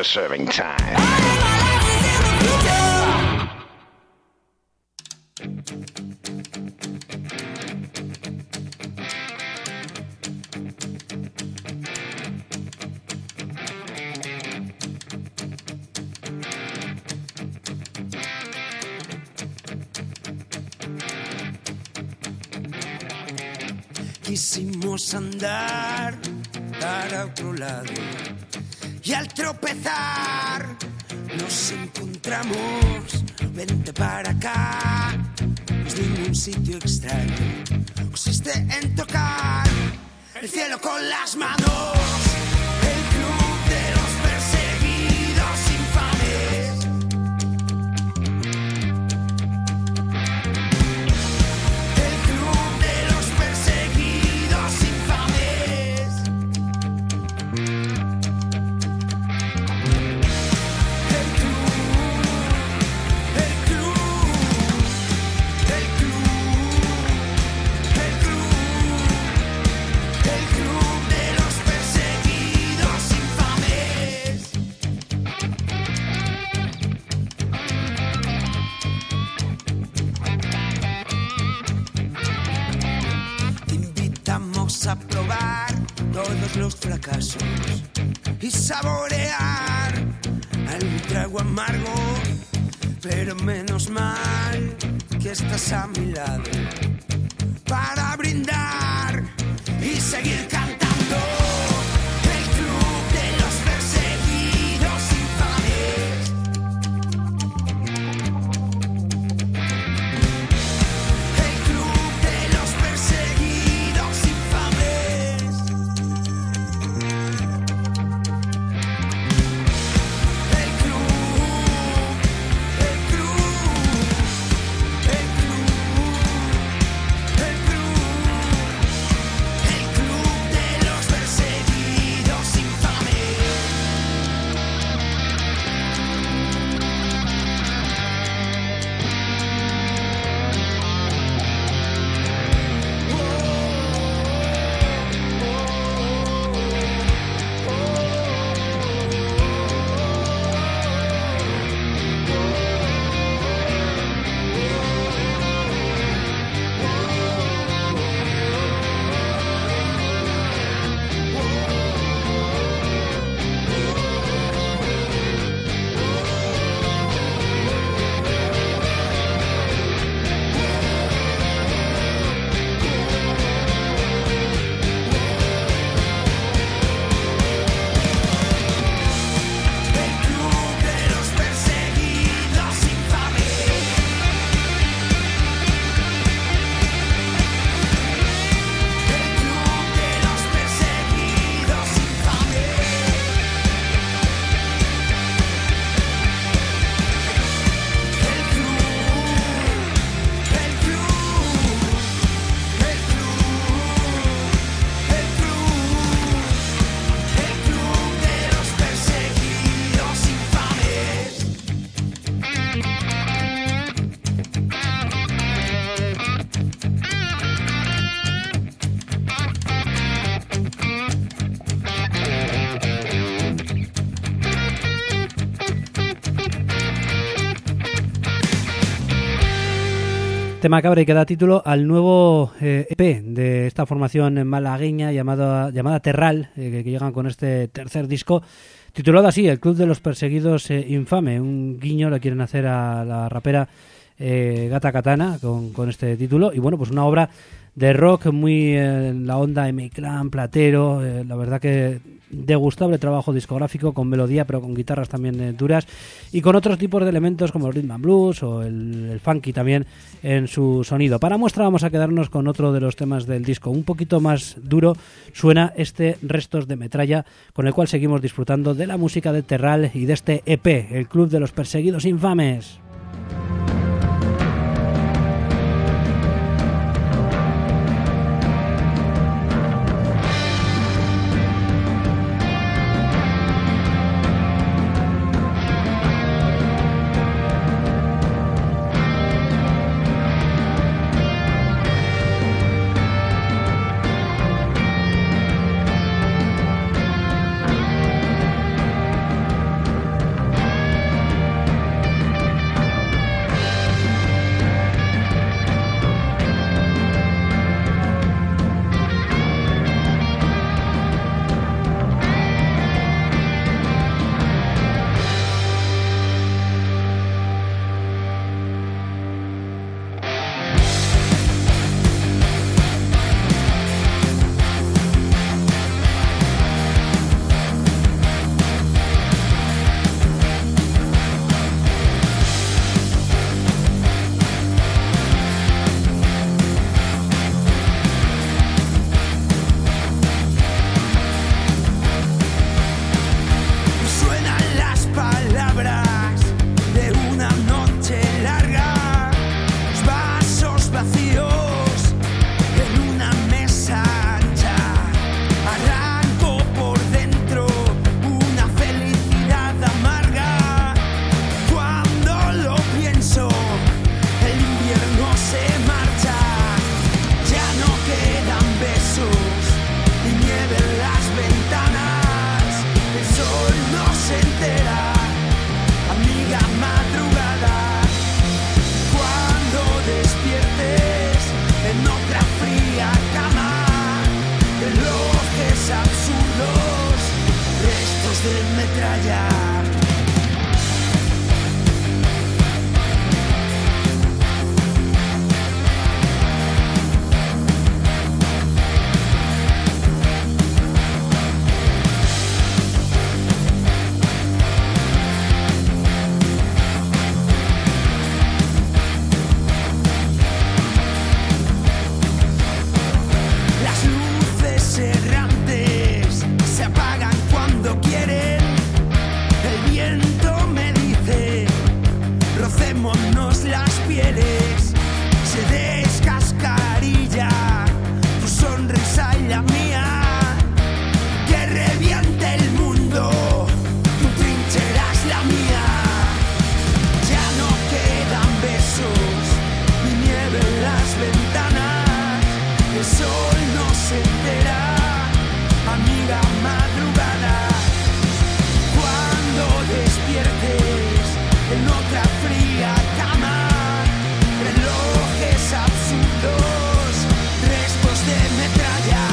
just serving time. Quisimos andar para otro lado y al tropezar nos encontramos. Vente para acá, no es ningún sitio extraño. Consiste en tocar el cielo con las manos. El club de los perseguidos infames. El club de los perseguidos infames. El club, el club, el club, el club, el club de los perseguidos infames. Te invitamos a probar todos los fracasos y saborear algún trago amargo, pero menos mal que estás a mi lado para brindar y seguir cantando. El club de los perseguidos infames. El club de los perseguidos infames. El club, el club, el club, el club de los perseguidos infames. El club de los perseguidos infames. El club de los perseguidos infames. El club, el club, el club de los perseguidos infames. Tema cabra y que da título al nuevo EP de esta formación malagueña llamada Terral, que llegan con este tercer disco titulado así, El Club de los Perseguidos Infame. Un guiño le quieren hacer a la rapera Gata Katana con este título. Y bueno, pues una obra de rock muy en la onda M-Clan, platero, la verdad que degustable trabajo discográfico con melodía pero con guitarras también duras y con otros tipos de elementos como el rhythm and blues o el funky también en su sonido. Para muestra vamos a quedarnos con otro de los temas del disco, un poquito más duro suena este Restos de Metralla, con el cual seguimos disfrutando de la música de Terral y de este EP, El Club de los Perseguidos Infames. de metralla. Las luces errantes se apagan cuando quieren. El viento me dice, rocémonos las pieles. Se descascarilla tu sonrisa y la mía. Que reviente el mundo, tu trinchera es la mía. Ya no quedan besos ni nieve en las ventanas. El sol no se entera, amiga madrugada. Cuando despiertes en otra fría cama, relojes absurdos, restos de metralla.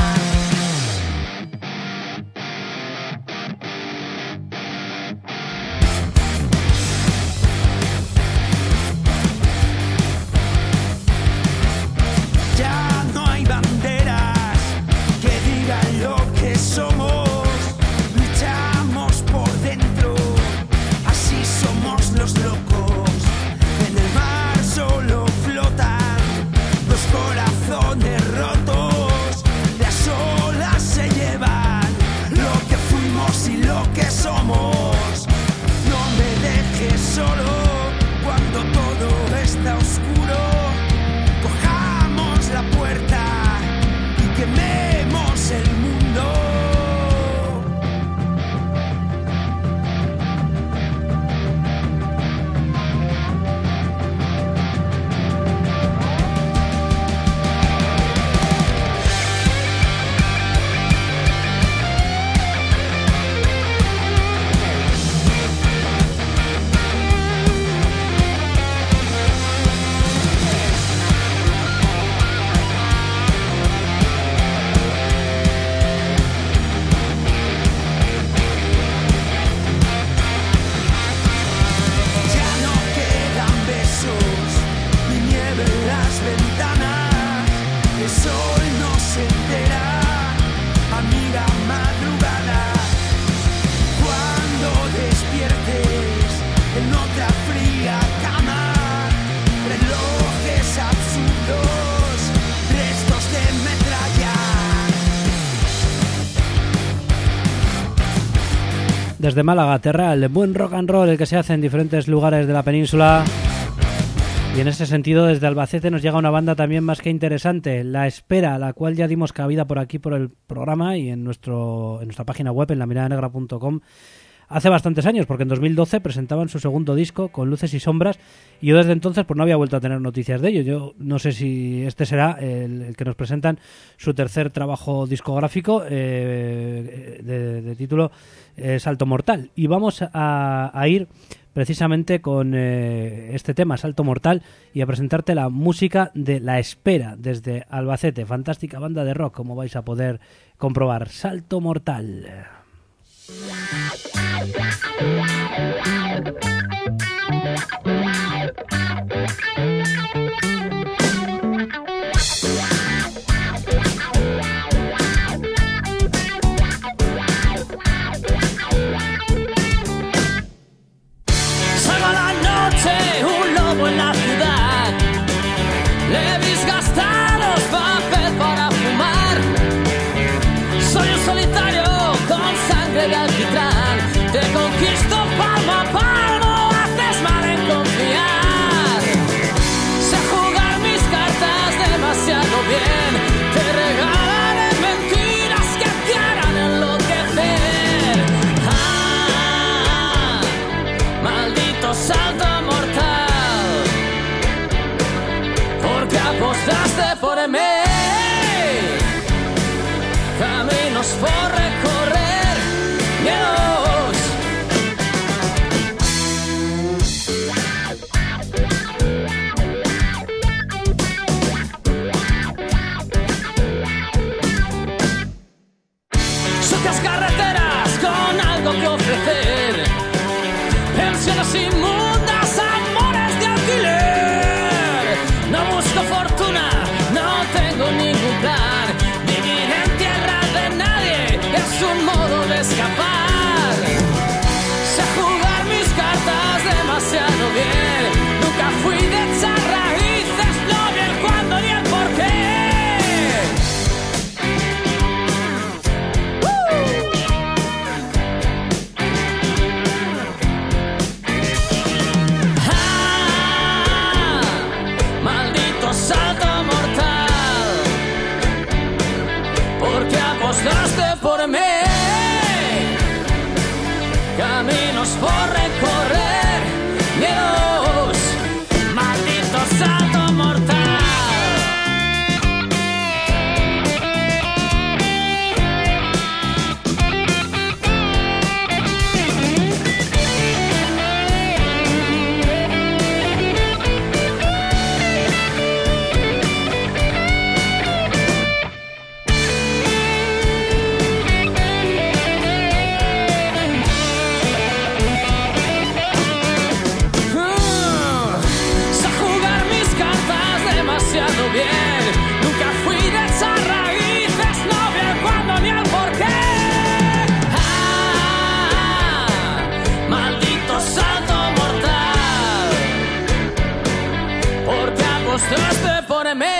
Ya no hay banderas que digan lo que somos. Luchamos por dentro, así somos los locos. En el mar solo flotan los corazones rotos. Las olas se llevan lo que fuimos y lo que somos. No me dejes solo cuando todo está oscuro. Cojamos la puerta y quememos el mundo. Ya no quedan besos ni nieve en las ventanas. El sol no se entera, amiga madrugada. Cuando despiertes en otra fría cama, relojes absurdos, restos de metralla. Desde Málaga, Terral, el buen rock and roll, el que se hace en diferentes lugares de la península. Y en ese sentido, desde Albacete nos llega una banda también más que interesante, La Espera, a la cual ya dimos cabida por aquí por el programa y en nuestra página web, en lamiradanegra.com, hace bastantes años, porque en 2012 presentaban su segundo disco, Con Luces y Sombras, y yo desde entonces pues no había vuelto a tener noticias de ello. Yo no sé si este será el que nos presentan su tercer trabajo discográfico de título Salto Mortal. Y vamos a ir precisamente con este tema, Salto Mortal, y a presentarte la música de La Espera desde Albacete. Fantástica banda de rock, como vais a poder comprobar. Salto Mortal. Salgo a la noche, un lobo en la ciudad. Levis gastados, papel para fumar. Soy un solitario con sangre de alquitrán. Te conquisto palmo a palmo, haces mal en confiar. Sé jugar mis cartas demasiado bien. Te regalaré mentiras que te harán enloquecer. Ah, maldito salto mortal, porque apostaste por mí. Caminos por recorrer, miedos. Sucias carreteras con algo escapar. Sé jugar mis cartas demasiado bien. Nunca fui de echar raíces, no vi el cuándo ni el por qué. Maldito salto mortal, porque apostaste por mí. Caminos por recorrer, miedos, maldito salto mortal. Sé jugar mis cartas demasiado bien. Nunca fui de echar raíces, no vi el cuándo ni el por qué. Maldito salto mortal, porque apostaste por mí.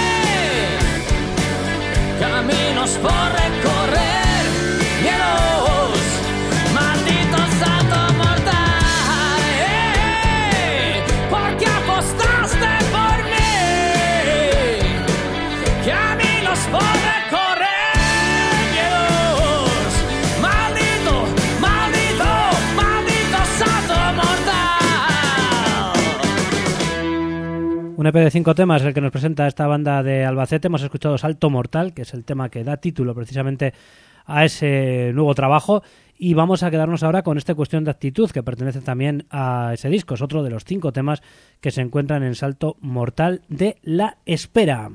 Caminos por recorrer, miedos, maldito salto mortal, porque apostaste por mí. Caminos por recorrer, miedos, maldito, maldito, maldito salto mortal. Un EP de 5 temas el que nos presenta esta banda de Albacete. Hemos escuchado Salto Mortal, que es el tema que da título precisamente a ese nuevo trabajo, y vamos a quedarnos ahora con esta Cuestión de Actitud, que pertenece también a ese disco. Es otro de los 5 temas que se encuentran en Salto Mortal de La Espera.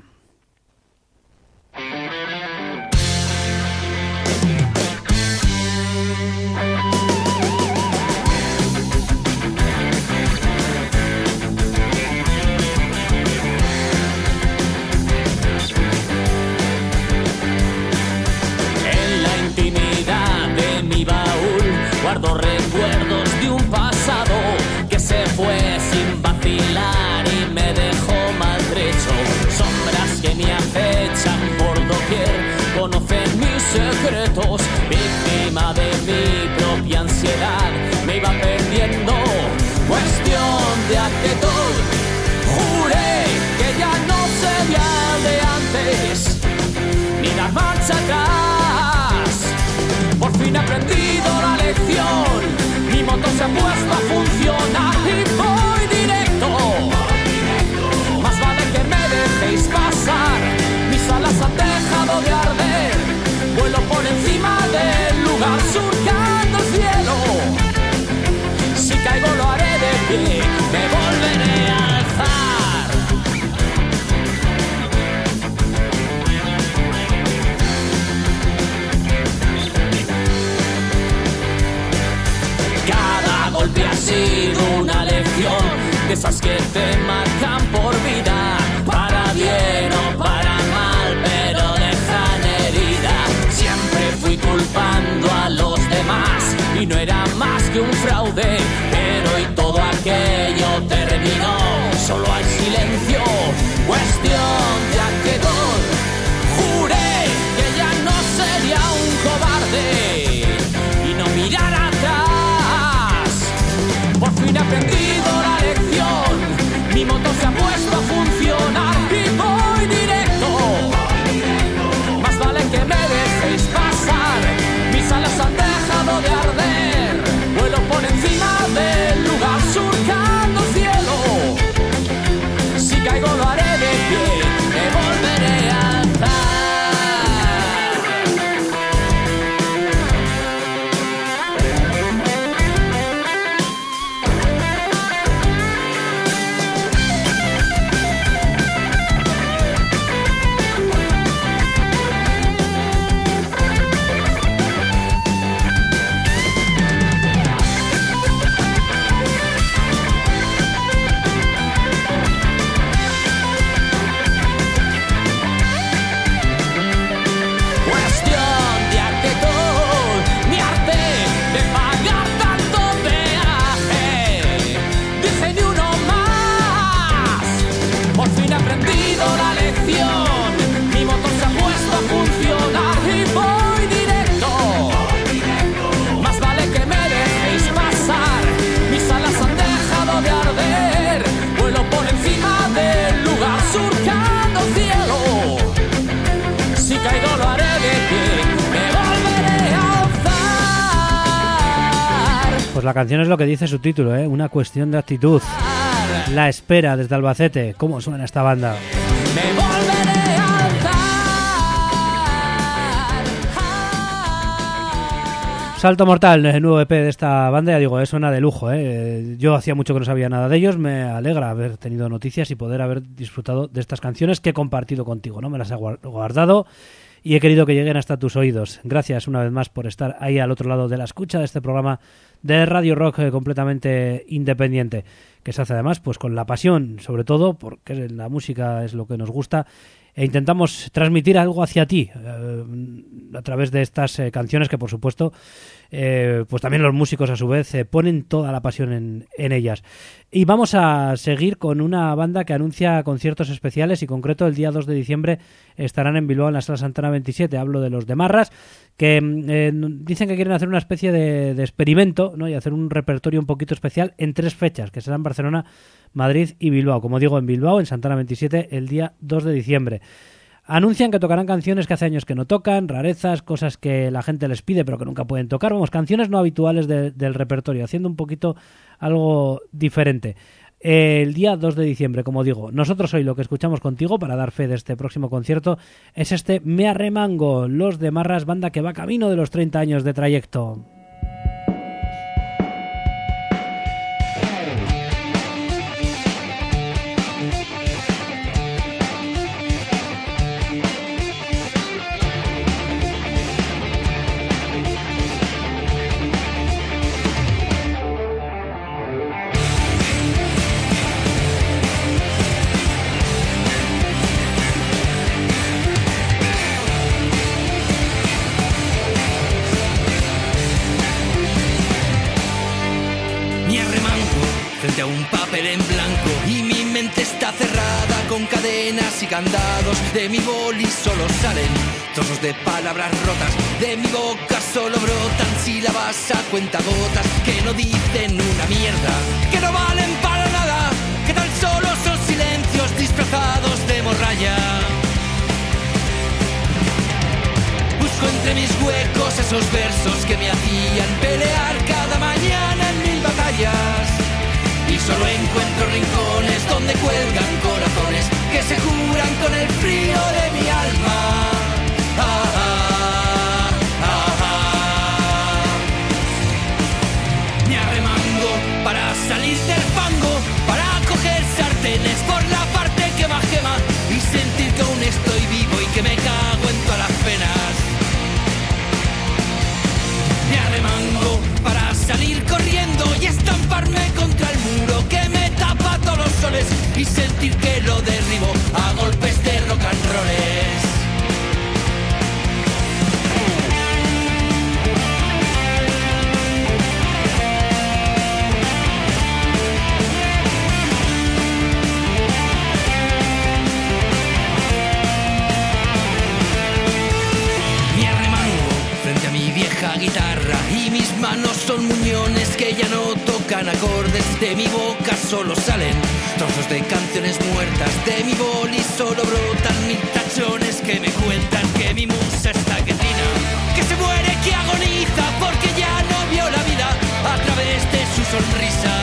En la intimidad de mi baúl guardo recuerdos de un pasado que se fue sin vacilar y me dejó maltrecho. Sombras que me acechan por doquier, conocen mis secretos. Víctima de mi propia ansiedad, me iba perdiendo. Cuestión de actitud, juré que ya no sería de antes, ni dar marcha atrás. Por fin he aprendido la lección, mi moto se ha puesto a funcionar y voy directo. Más vale que me dejéis pasar, mis alas han dejado de arder. Vuelo por encima del lugar, surcando el cielo. Si caigo lo haré de pie, me volveré a alzar. Cada golpe ha sido una lección, de esas que te marcan por vida, para bien o para mal, pero dejan herida. Siempre fui culpando a los demás y no era más que un fraude, pero hoy todo aquello terminó, solo hay silencio. Cuestión de actitud, juré que ya no sería un cobarde y no mirar atrás. Por fin he aprendido la lección, mi moto se ha puesto a funcionar y voy directo. Más vale que me dejéis pasar, mis alas han dejado de arder. Vuelo por encima de Pues la canción es lo que dice su título, ¿eh? Una cuestión de actitud. La espera desde Albacete. ¿Cómo suena esta banda? Me volveré a alzar. Salto Mortal, el nuevo EP de esta banda, ya digo, suena de lujo, Yo hacía mucho que no sabía nada de ellos, me alegra haber tenido noticias y poder haber disfrutado de estas canciones que he compartido contigo, ¿no? Me las he guardado y he querido que lleguen hasta tus oídos. Gracias una vez más por estar ahí al otro lado de la escucha de este programa de Radio Rock completamente independiente, que se hace además pues con la pasión, sobre todo porque la música es lo que nos gusta, e intentamos transmitir algo hacia ti a través de estas canciones que, por supuesto, pues también los músicos a su vez ponen toda la pasión en ellas. Y vamos a seguir con una banda que anuncia conciertos especiales, y concreto el día 2 de diciembre estarán en Bilbao en la Sala Santana 27. Hablo de los de Marras, que dicen que quieren hacer una especie de experimento, ¿no? Y hacer un repertorio un poquito especial en 3 fechas, que serán Barcelona, Madrid y Bilbao. Como digo, en Bilbao, en Santana 27, el día 2 de diciembre. Anuncian que tocarán canciones que hace años que no tocan, rarezas, cosas que la gente les pide pero que nunca pueden tocar, vamos, canciones no habituales del repertorio, haciendo un poquito algo diferente. El día 2 de diciembre, como digo, nosotros hoy lo que escuchamos contigo para dar fe de este próximo concierto es este Me Arremango, los de Marras, banda que va camino de los 30 años de trayecto. Frente a un papel en blanco y mi mente está cerrada con cadenas y candados. De mi boli solo salen trozos de palabras rotas. De mi boca solo brotan sílabas a cuentagotas que no dicen una mierda, que no valen para nada, que tan solo son silencios disfrazados de morralla. Busco entre mis huecos esos versos que me hacían pelear cada mañana en 1000 batallas. Y solo encuentro rincones donde cuelgan corazones que se curan con el frío de mi alma. Ah, ah, ah, ah. Me arremango para salir del fango, para coger sartenes por la parte que más quema y sentir que aún estoy vivo y que me cago en todas las penas. Me arremango para salir corriendo y estamparme contra el muro que me tapa todos los soles y sentir que lo derribo a golpes de rock and rolls. Me arremango frente a mi vieja guitarra y mis manos son muñones que ya no tocan acordes. De mi boca solo salen trozos de canciones muertas. De mi boli solo brotan 1000 tachones que me cuentan que mi musa está que trina, que se muere, que agoniza porque ya no vio la vida a través de su sonrisa.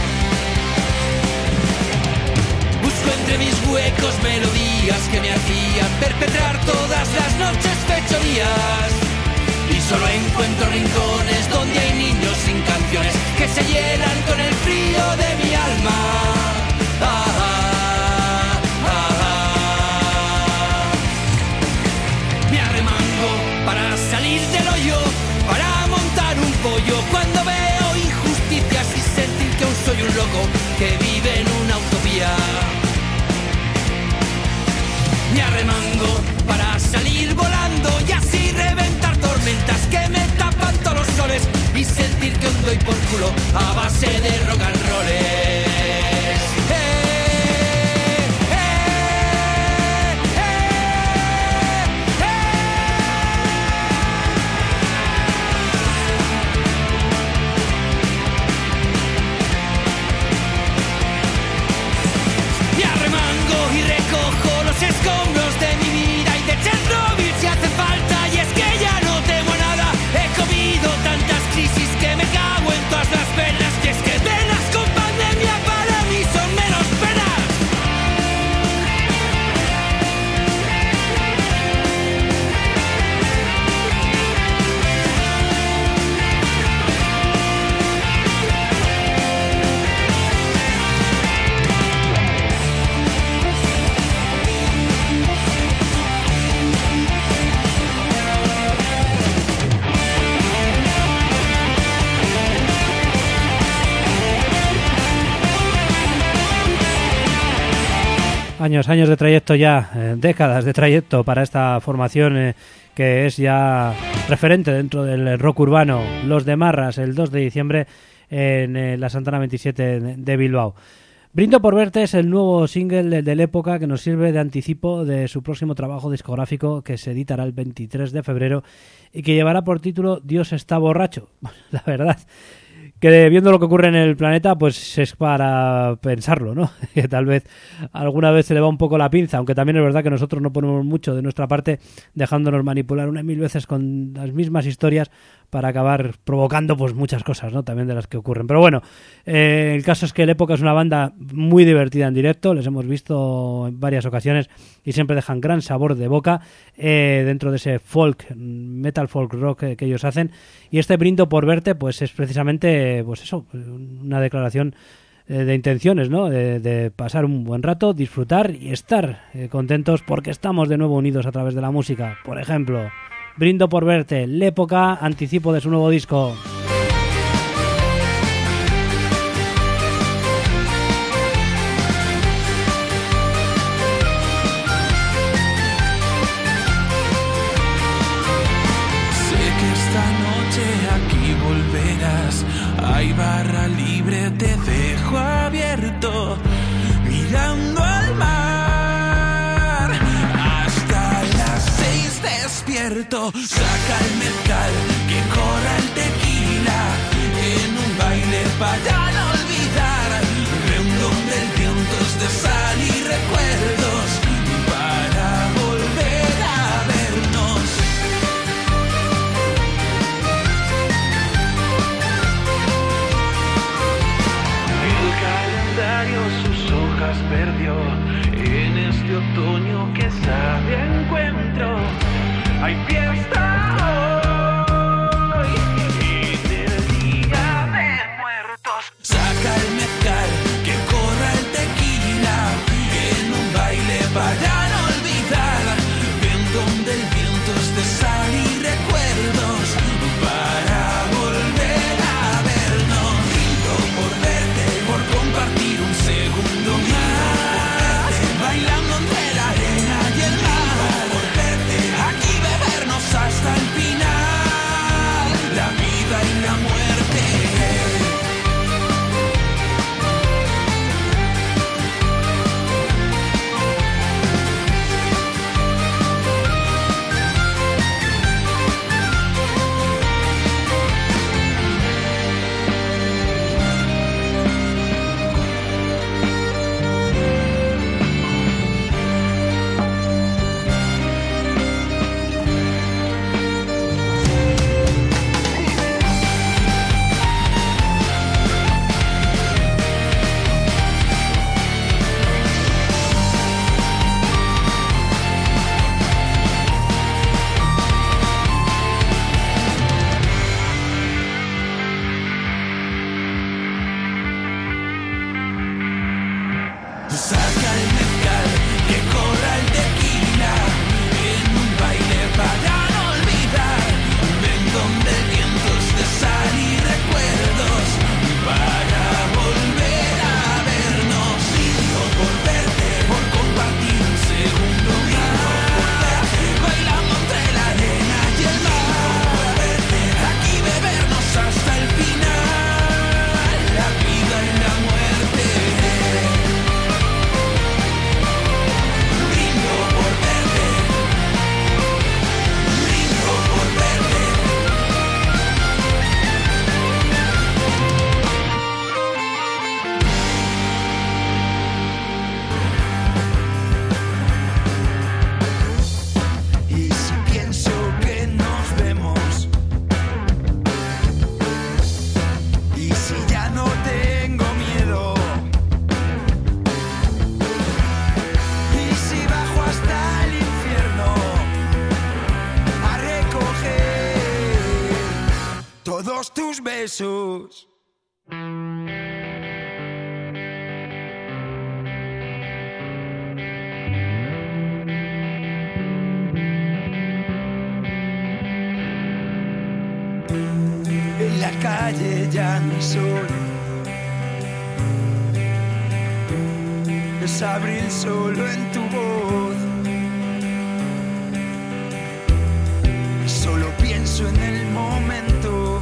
Busco entre mis huecos melodías que me hacían perpetrar todas las noches fechorías. Y solo encuentro rincones donde hay niños sin canciones que se llenan con el frío de mi alma. Ah, ah, ah, ah. Me arremango para salir del hoyo, para montar un pollo cuando veo injusticias y sentir que aún soy un loco que vive en una utopía. Me arremango para salir volando y así reventar tormentas que me tapan todos los soles y sentir que aún doy por culo a base de rock and rolls. Me arremango y recojo los escombros de mi vida y de años de trayecto ya, décadas de trayecto para esta formación que es ya referente dentro del rock urbano. Los de Marras, el 2 de diciembre en la Santana 27 de Bilbao. Brindo por verte es el nuevo single de La Época que nos sirve de anticipo de su próximo trabajo discográfico que se editará el 23 de febrero y que llevará por título Dios está borracho. La verdad que viendo lo que ocurre en el planeta, pues es para pensarlo, ¿no? Que tal vez alguna vez se le va un poco la pinza, aunque también es verdad que nosotros no ponemos mucho de nuestra parte, dejándonos manipular una y mil veces con las mismas historias para acabar provocando pues muchas cosas, ¿no? También de las que ocurren. Pero bueno, el caso es que La Época es una banda muy divertida en directo, les hemos visto en varias ocasiones y siempre dejan gran sabor de boca dentro de ese folk, metal folk rock que ellos hacen. Y este Brindo por verte pues es precisamente pues eso, una declaración de intenciones, ¿no? De pasar un buen rato, disfrutar y estar contentos porque estamos de nuevo unidos a través de la música. Por ejemplo, Brindo por verte, La Época, anticipo de su nuevo disco. Hay barra libre, te dejo abierto, mirando al mar. Hasta las 6 despierto, saca el mezcal, que corra el tequila, en un baile para no olvidar, rendón del viento es de sal y recuerdos, para volver a vernos. Sus hojas perdió en este otoño que sabe a encuentro. Hay fiesta hoy en el día de muertos. Saca el mezcal, que corra el tequila, en un baile para no olvidar. Ven donde el viento es de sal y recuerdos, para volver a vernos. Brindo por verte, por compartir un segundo más, bailando entre la arena y el mar, por verte, aquí bebernos hasta el final, la vida y la muerte. Saca el mezcal, que corra el tequila, en un baile para no olvidar. Ven donde el viento es de sal y recuerdos, para volver a vernos. Brindo por verte, por compartir un segundo más, bailando entre la arena y el mar, por verte, aquí bebernos hasta el final, la vida y la muerte. Y si pienso que nos vemos, y si ya no tengo miedo, y si bajo hasta el infierno a recoger todos tus besos. En la calle ya no hay sol, es abril solo en tu voz. Solo pienso en el momento.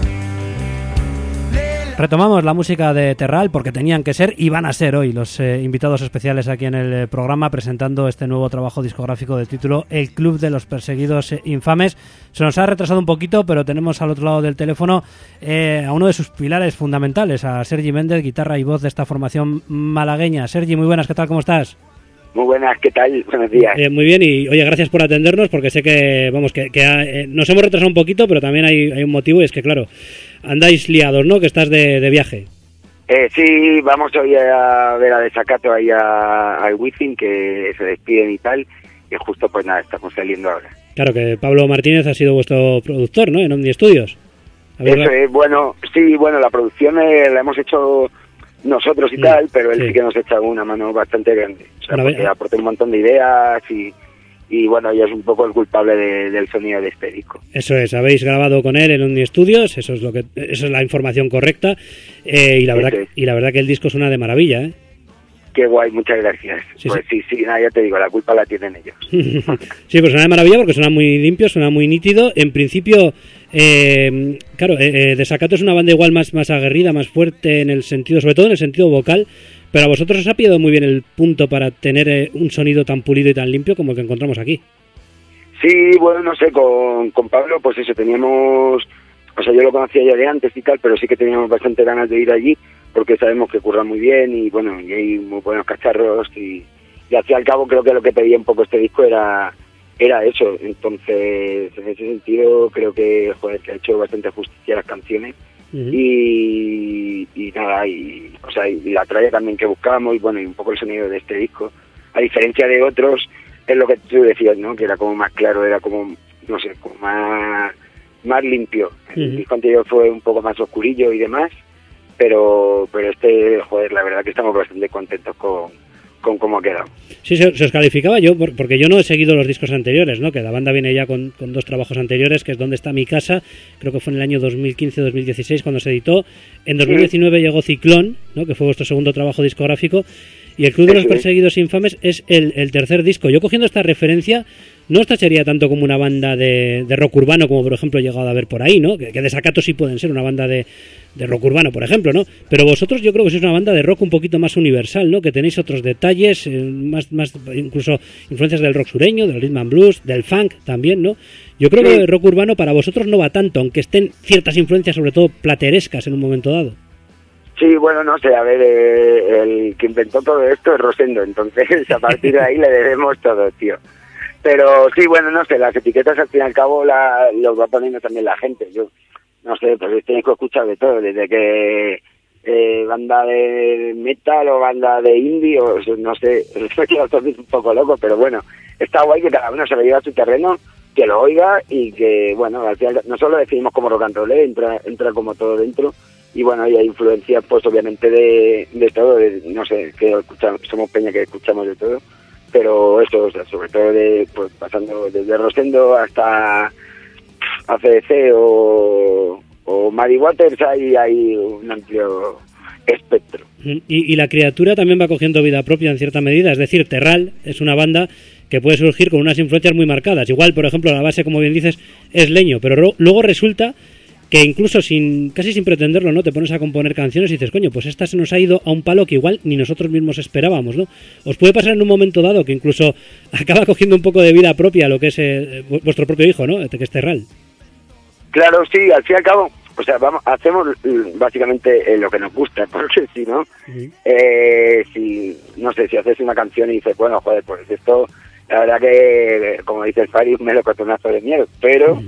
Retomamos la música de Terral porque tenían que ser y van a ser hoy los invitados especiales aquí en el programa presentando este nuevo trabajo discográfico de título El Club de los Perseguidos Infames. Se nos ha retrasado un poquito, pero tenemos al otro lado del teléfono a uno de sus pilares fundamentales, a Sergi Méndez, guitarra y voz de esta formación malagueña. Sergi, muy buenas, ¿qué tal? ¿Cómo estás? Muy buenas, ¿qué tal? Buenos días. Muy bien, y oye, gracias por atendernos porque sé que, vamos, nos hemos retrasado un poquito, pero también hay un motivo y es que, claro, andáis liados, ¿no? Que estás de viaje. Sí, vamos hoy a ver a Desacato ahí al Wizzing, que se despiden y tal, y justo pues nada, estamos saliendo ahora. Claro, que Pablo Martínez ha sido vuestro productor, ¿no? En Omni Studios. Eso es, bueno, sí, bueno, la producción la hemos hecho nosotros y tal, pero él sí que nos echa una mano bastante grande. O sea, porque aporta un montón de ideas y bueno, ella es un poco el culpable del sonido de este disco. Eso es, habéis grabado con él en Omni Studios, eso es la información correcta, y la verdad que el disco suena de maravilla, ¿eh? Qué guay, muchas gracias. Sí, pues sí, nada, ya te digo, la culpa la tienen ellos. Sí, pues suena de maravilla porque suena muy limpio, suena muy nítido. En principio, claro, Desacato es una banda igual más aguerrida, más fuerte en el sentido, sobre todo en el sentido vocal, pero a vosotros os ha pillado muy bien el punto para tener un sonido tan pulido y tan limpio como el que encontramos aquí. Sí, bueno, no sé, con Pablo, pues eso, teníamos, o sea, yo lo conocía ya de antes y tal, pero sí que teníamos bastante ganas de ir allí, porque sabemos que curra muy bien y bueno, y hay muy buenos cacharros y al fin y al cabo creo que lo que pedía un poco este disco era eso. Entonces, en ese sentido creo que, joder, que ha hecho bastante justicia a las canciones. Uh-huh. y nada, y o sea, y la tralla también que buscábamos y bueno, y un poco el sonido de este disco, a diferencia de otros, es lo que tú decías, ¿no? Que era como más claro, era como, no sé, como más limpio. El disco anterior fue un poco más oscurillo y demás, pero este, joder, la verdad que estamos bastante contentos con cómo ha quedado. Sí, se os calificaba yo, porque yo no he seguido los discos anteriores, ¿no? Que la banda viene ya con dos trabajos anteriores, que es Dónde está mi casa, creo que fue en el año 2015-2016 cuando se editó. En 2019 llegó Ciclón, ¿no? Que fue vuestro segundo trabajo discográfico, y El Club de los Perseguidos Infames es el tercer disco. Yo cogiendo esta referencia, no os tacharía tanto como una banda de rock urbano, como por ejemplo he llegado a ver por ahí, ¿no? Que Desacato sí pueden ser una banda de rock urbano, por ejemplo, ¿no? Pero vosotros yo creo que sois una banda de rock un poquito más universal, ¿no? Que tenéis otros detalles, más incluso influencias del rock sureño, del rhythm and blues, del funk también, ¿no? Yo creo que el rock urbano para vosotros no va tanto, aunque estén ciertas influencias, sobre todo platerescas en un momento dado. Sí, bueno, no sé, a ver, el que inventó todo esto es Rosendo, entonces a partir de ahí le debemos todo, tío. Pero sí, bueno, no sé, las etiquetas al fin y al cabo los va poniendo también la gente. Yo no sé, pues tienes que escuchar de todo, desde que banda de metal o banda de indie, o no sé, estoy quedando un poco loco, pero bueno, está guay que cada uno se lo lleve a su terreno, que lo oiga y que, bueno, al final nosotros decidimos como rock and roll, entra como todo dentro. Y bueno, y hay influencias, pues obviamente de todo, no sé, que somos peña que escuchamos de todo, pero eso, o sea, sobre todo pues pasando desde Rosendo hasta ACDC o Muddy Waters, hay un amplio espectro. Y la criatura también va cogiendo vida propia en cierta medida, es decir, Terral es una banda que puede surgir con unas influencias muy marcadas. Igual, por ejemplo, la base, como bien dices, es leño, pero luego resulta que incluso casi sin pretenderlo, ¿no? Te pones a componer canciones y dices, coño, pues esta se nos ha ido a un palo que igual ni nosotros mismos esperábamos, ¿no? ¿Os puede pasar en un momento dado que incluso acaba cogiendo un poco de vida propia lo que es vuestro propio hijo, ¿no? Que es Terral. Claro, sí, al fin y al cabo, o sea, hacemos básicamente lo que nos gusta, porque si no, si haces una canción y dices, bueno, joder, pues esto, la verdad que, como dice el Fari, un melocotonazo de miedo, pero...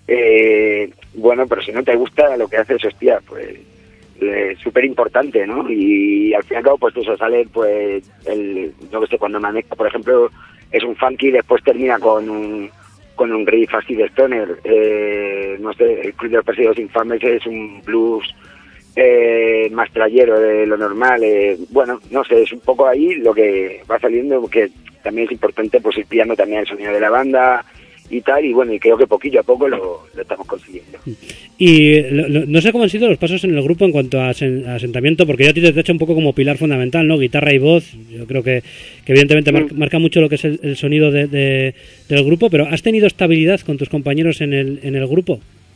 bueno, pero si no te gusta lo que haces, hostia, pues es súper importante, ¿no? Y al fin y al cabo, pues eso sale, pues, no sé, cuando Maneca, por ejemplo, es un funky y después termina con un riff así de stoner, no sé, El Club de los Perseguidos Infames es un blues más trayero de lo normal, bueno, no sé, es un poco ahí lo que va saliendo, que también es importante, pues ir pillando también el sonido de la banda, y tal, y bueno, y creo que poquillo a poco lo estamos consiguiendo. Y no sé cómo han sido los pasos en el grupo en cuanto a asentamiento, porque yo a ti te he hecho un poco como pilar fundamental, ¿no? Guitarra y voz, yo creo que evidentemente marca mucho lo que es el sonido del grupo, pero ¿has tenido estabilidad con tus compañeros en el grupo?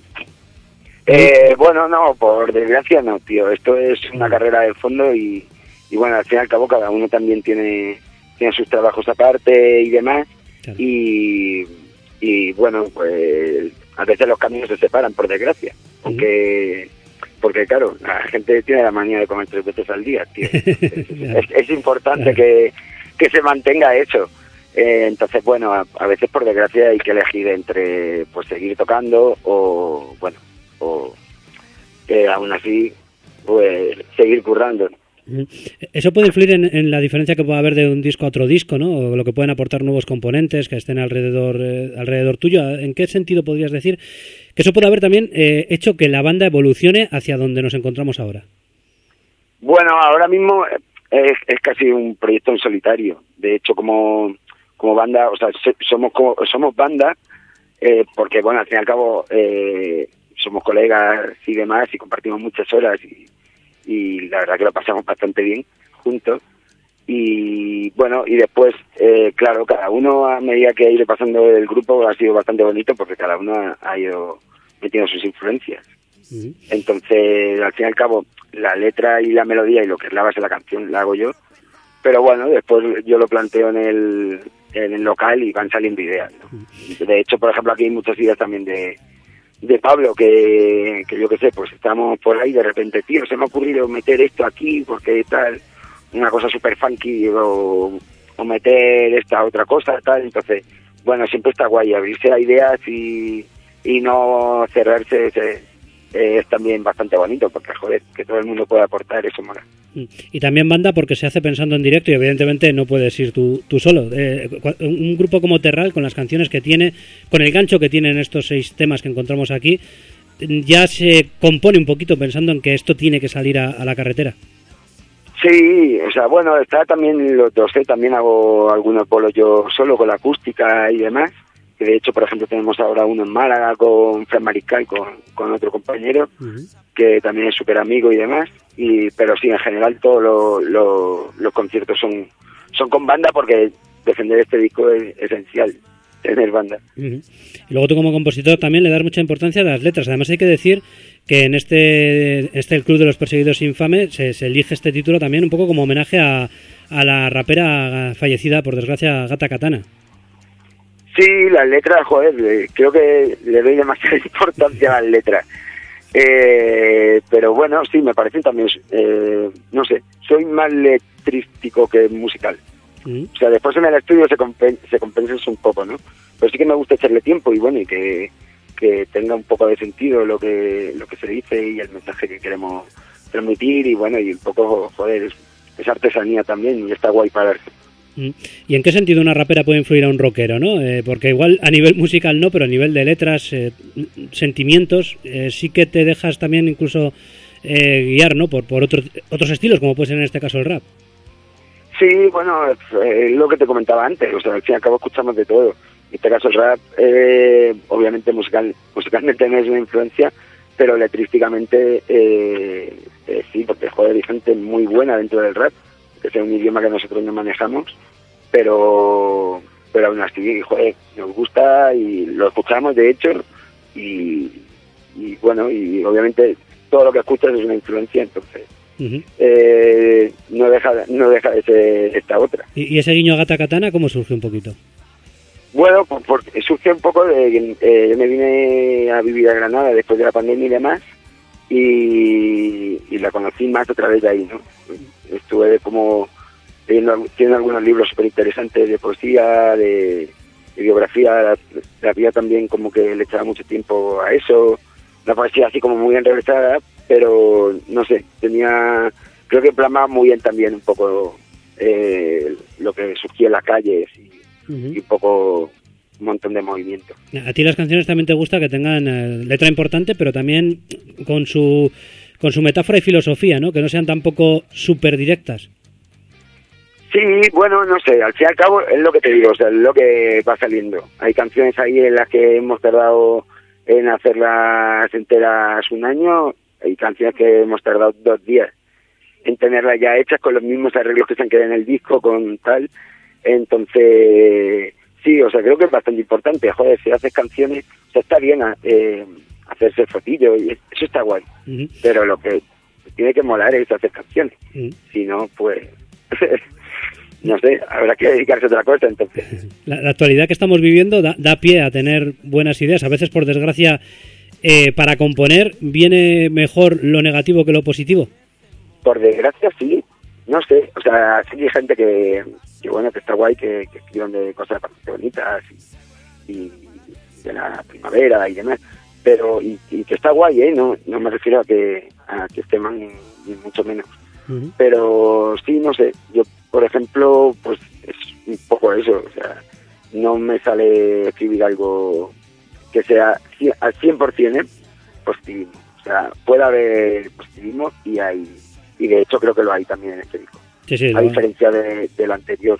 Bueno, no, por desgracia no, tío. Esto es una carrera de fondo y bueno, al fin y al cabo cada uno también tiene sus trabajos aparte y demás. Claro. Y bueno, pues a veces los caminos se separan, por desgracia. Porque claro, la gente tiene la manía de comer 3 veces al día, tío. Es importante que se mantenga eso. Entonces, bueno, a veces por desgracia hay que elegir entre pues seguir tocando o que aún así pues seguir currando. Eso puede influir en la diferencia que puede haber de un disco a otro disco, ¿no? O lo que pueden aportar nuevos componentes que estén alrededor tuyo. ¿En qué sentido podrías decir que eso puede haber también hecho que la banda evolucione hacia donde nos encontramos ahora? Bueno, ahora mismo es casi un proyecto en solitario. De hecho, como banda, o sea, somos banda porque, bueno, al fin y al cabo somos colegas y demás y compartimos muchas horas y la verdad que lo pasamos bastante bien juntos. Y bueno, y después, claro, cada uno a medida que ha ido pasando el grupo ha sido bastante bonito porque cada uno ha ido metiendo sus influencias. Entonces, al fin y al cabo, la letra y la melodía y lo que es la base de la canción la hago yo, pero bueno, después yo lo planteo en el local y van saliendo ideas, ¿no? De hecho, por ejemplo, aquí hay muchas ideas también de Pablo, que yo qué sé, pues estamos por ahí de repente, tío, se me ha ocurrido meter esto aquí porque tal, una cosa súper funky o meter esta otra cosa, tal. Entonces, bueno, siempre está guay abrirse a ideas y no cerrarse. Es también bastante bonito porque, joder, que todo el mundo pueda aportar, eso mola. Y también banda porque se hace pensando en directo y evidentemente no puedes ir tú solo. Un grupo como Terral, con las canciones que tiene, con el gancho que tienen estos 6 temas que encontramos aquí, ya se compone un poquito pensando en que esto tiene que salir a la carretera. Sí, o sea, bueno, está también los 12, también hago algunos bolos yo solo con la acústica y demás. Que de hecho, por ejemplo, tenemos ahora uno en Málaga con Fran Mariscal, con otro compañero, que también es súper amigo y demás. Pero sí, en general todos los conciertos son con banda porque defender este disco es esencial, tener banda. Y luego tú como compositor también le das mucha importancia a las letras. Además hay que decir que en el Club de los Perseguidos Infames se elige este título también un poco como homenaje a la rapera fallecida, por desgracia, Gata Katana. Sí, las letras, joder, creo que le doy demasiada importancia a las letras. Pero bueno, sí, me parecen también, no sé, soy más letrístico que musical. O sea, después en el estudio se compensa eso un poco, ¿no? Pero sí que me gusta echarle tiempo y bueno, y que tenga un poco de sentido lo que se dice y el mensaje que queremos transmitir y bueno, y un poco, joder, es artesanía también y está guay para eso. ¿Y en qué sentido una rapera puede influir a un rockero, no? Porque igual a nivel musical no, pero a nivel de letras, sentimientos, sí que te dejas también incluso guiar, ¿no? Por otros estilos, como puede ser en este caso el rap. Sí, bueno, es lo que te comentaba antes, o sea, al fin y al cabo escuchamos de todo. En este caso el rap, obviamente musicalmente no es una influencia, pero letrísticamente sí, porque joder, hay gente muy buena dentro del rap, que es un idioma que nosotros no manejamos, pero aún así, joder, nos gusta y lo escuchamos de hecho y bueno, y obviamente todo lo que escuchas es una influencia, entonces no deja de ser esta otra. ¿Y ese guiño a Gata Katana cómo surge un poquito? Bueno, porque surge un poco de que yo me vine a vivir a Granada después de la pandemia y demás y la conocí más a través de ahí, ¿no? Estuve como tiene algunos libros súper interesantes de poesía, de biografía, la vida también como que le echaba mucho tiempo a eso, una poesía así como muy enrevesada, pero no sé, creo que plasmaba muy bien también un poco lo que surgía en las calles y un poco un montón de movimiento. A ti las canciones también te gusta que tengan letra importante, pero también con su metáfora y filosofía, ¿no? Que no sean tampoco súper directas. Sí, bueno, no sé, al fin y al cabo es lo que te digo, o sea, es lo que va saliendo. Hay canciones ahí en las que hemos tardado en hacerlas enteras un año, hay canciones que hemos tardado 2 días en tenerlas ya hechas con los mismos arreglos que se han quedado en el disco, con tal. Entonces, sí, o sea, creo que es bastante importante, joder, si haces canciones, o sea, está bien hacerse fotillo, y eso está guay, pero lo que tiene que molar es hacer canciones, si no, pues... no sé, habrá que dedicarse a otra cosa, entonces. La actualidad que estamos viviendo da pie a tener buenas ideas. A veces, por desgracia, para componer viene mejor lo negativo que lo positivo. Por desgracia, sí. No sé, o sea, sí hay gente que bueno, que está guay, que escriban de cosas bastante bonitas y de la primavera y demás, pero y que está guay, no me refiero a que esté mal ni mucho menos. Pero sí, no sé, yo por ejemplo, pues es un poco eso, o sea, no me sale escribir algo que sea al 100% positivismo, o sea, puede haber positivismo y de hecho creo que lo hay también en este disco, sí, a diferencia del anterior,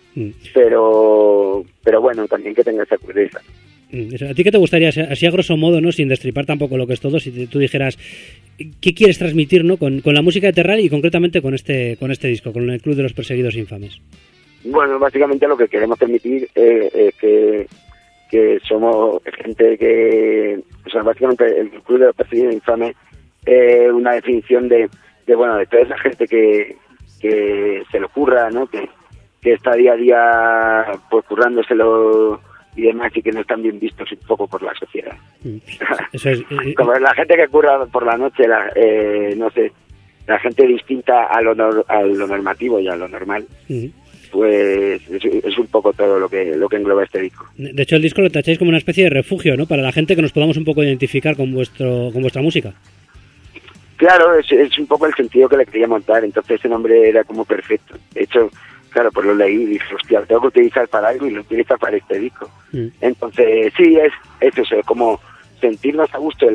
pero bueno, también que tenga esa crudeza. ¿A ti qué te gustaría, así a grosso modo, no, sin destripar tampoco lo que es todo, si tú dijeras qué quieres transmitir, ¿no? con la música de Terral y concretamente con este disco, con el Club de los Perseguidos Infames? Bueno, básicamente lo que queremos transmitir es que somos gente que, o sea, básicamente el Club de los Perseguidos Infames es una definición de bueno, de toda esa gente que se le ocurra, ¿no? Que está día a día pues currándoselo y demás, y que no están bien vistos un poco por la sociedad. Eso es, como la gente que curra por la noche, no sé, la gente distinta a lo normativo y a lo normal, pues es un poco todo lo que engloba este disco. De hecho, el disco lo tacháis como una especie de refugio, ¿no? Para la gente que nos podamos un poco identificar con vuestra música. Claro, es un poco el sentido que le quería montar, entonces ese nombre era como perfecto. De hecho, claro, pues lo leí y dije, hostia, lo tengo que utilizar para algo y lo utilizo para este disco. Entonces, sí, es eso, es como sentirnos a gusto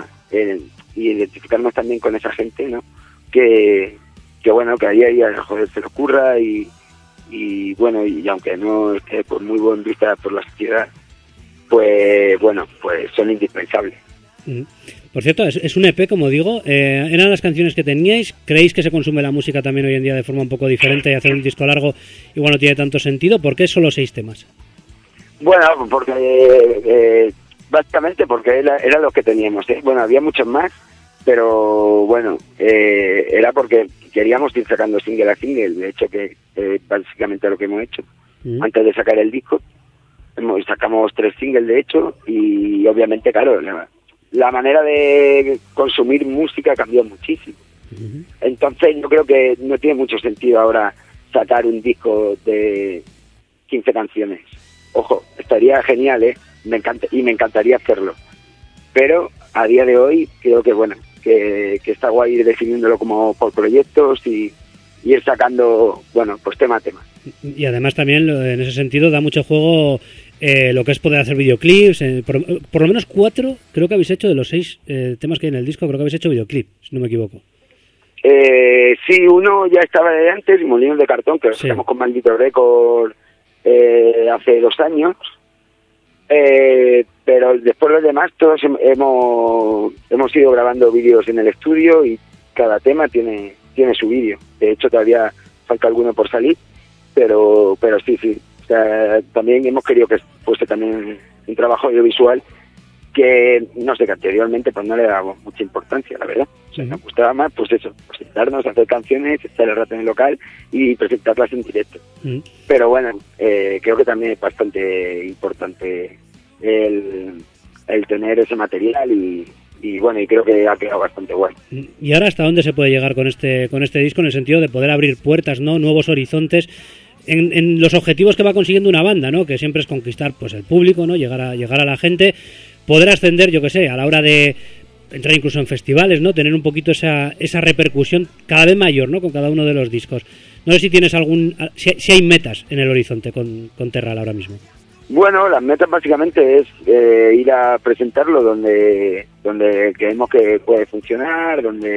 y identificarnos también con esa gente, ¿no? Que bueno, que a día joder, se le ocurra y bueno, y aunque no esté por muy buen vista por la sociedad, pues bueno, pues son indispensables. Por cierto, es un EP, como digo, eran las canciones que teníais. ¿Creéis que se consume la música también hoy en día de forma un poco diferente y hacer un disco largo igual no tiene tanto sentido? ¿Por qué solo 6 temas? Bueno, porque básicamente porque era lo que teníamos, Bueno, había muchos más, pero bueno, era porque queríamos ir sacando single a single. De hecho, que básicamente lo que hemos hecho antes de sacar el disco. Sacamos 3 singles, de hecho, y obviamente, claro, la manera de consumir música cambió muchísimo. Entonces yo creo que no tiene mucho sentido ahora sacar un disco de 15 canciones. Ojo, estaría genial, me encantaría hacerlo. Pero a día de hoy creo que bueno, que está guay ir definiéndolo como por proyectos y ir sacando, bueno, pues tema a tema. Y además también en ese sentido da mucho juego lo que es poder hacer videoclips. Por lo menos 4 creo que habéis hecho de los 6 temas que hay en el disco, creo que habéis hecho videoclip, si no me equivoco. Sí, uno ya estaba de antes, Molinos de Cartón, que lo sacamos con Maldito Record hace 2 años, pero después los demás todos hemos ido grabando vídeos en el estudio y cada tema tiene su vídeo. De hecho todavía falta alguno por salir, pero sí, o sea, también hemos querido que fuese también un trabajo audiovisual que no sé, que anteriormente pues no le dábamos mucha importancia, la verdad. O sea, nos gustaba más pues eso, pues sentarnos a hacer canciones, estar el rato en el local y presentarlas en directo. Pero bueno, creo que también es bastante importante el tener ese material y bueno, y creo que ha quedado bastante guay. ¿Y ahora hasta dónde se puede llegar con este disco, en el sentido de poder abrir puertas, ¿no? Nuevos horizontes en los objetivos que va consiguiendo una banda, ¿no? Que siempre es conquistar pues el público, ¿no? Llegar a la gente, poder ascender, yo que sé, a la hora de entrar incluso en festivales, ¿no? Tener un poquito esa repercusión cada vez mayor, ¿no? Con cada uno de los discos. No sé si tienes si hay metas en el horizonte con Terral ahora mismo. Bueno, las metas básicamente es ir a presentarlo donde creemos que puede funcionar, donde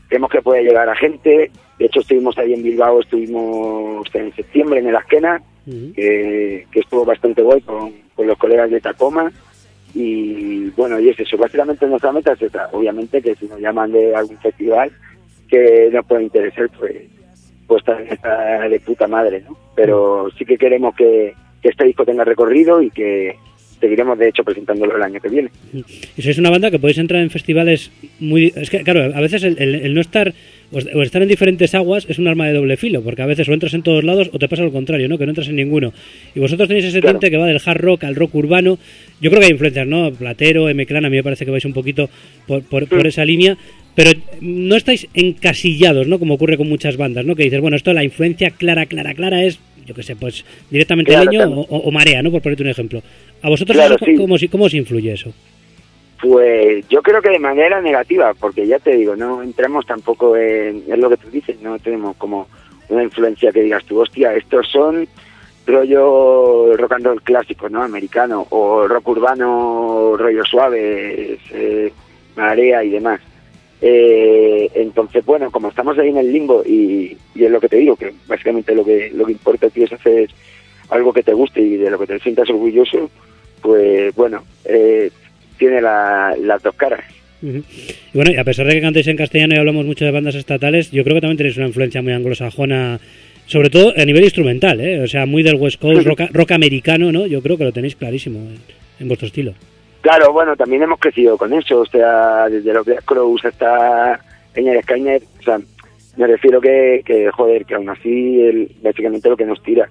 creemos que puede llegar a gente. De hecho, estuvimos ahí en Bilbao, estuvimos en septiembre en el Azkena, que estuvo bastante guay con los colegas de Tacoma. Y bueno, y es eso, básicamente nuestra meta es esa. Obviamente que si nos llaman de algún festival que nos pueda interesar, pues también está de puta madre, ¿no? Pero sí que queremos que este disco tenga recorrido y que seguiremos de hecho presentándolo el año que viene. Y sois una banda que podéis entrar en festivales muy... Es que claro, a veces el no estar o estar en diferentes aguas es un arma de doble filo, porque a veces o entras en todos lados o te pasa lo contrario, ¿no? Que no entras en ninguno. Y vosotros tenéis ese tinte que va del hard rock al rock urbano. Yo creo que hay influencias, ¿no? Platero, M-Clan, a mí me parece que vais un poquito por esa línea, pero no estáis encasillados, ¿no? Como ocurre con muchas bandas, ¿no? Que dices, bueno, esto la influencia clara es, yo qué sé, pues directamente Leño o Marea, ¿no? Por ponerte un ejemplo. ¿A vosotros cómo os influye eso? Pues yo creo que de manera negativa, porque ya te digo, no entramos tampoco en lo que tú dices, no tenemos como una influencia que digas tú, hostia, estos son rollo rock and roll clásico, ¿no? Americano, o rock urbano, rollo suave, Marea y demás. Entonces, bueno, como estamos ahí en el limbo y es lo que te digo, que básicamente lo que importa aquí es hacer algo que te guste y de lo que te sientas orgulloso, pues bueno, tiene las dos caras. Y bueno, y a pesar de que cantéis en castellano y hablamos mucho de bandas estatales, yo creo que también tenéis una influencia muy anglosajona, sobre todo a nivel instrumental, ¿eh? O sea, muy del West Coast, rock americano, ¿no? Yo creo que lo tenéis clarísimo en vuestro estilo. Claro, bueno, también hemos crecido con eso, o sea, desde los Black Crowes hasta Enya Skynet, o sea, me refiero que joder, que aún así básicamente lo que nos tira,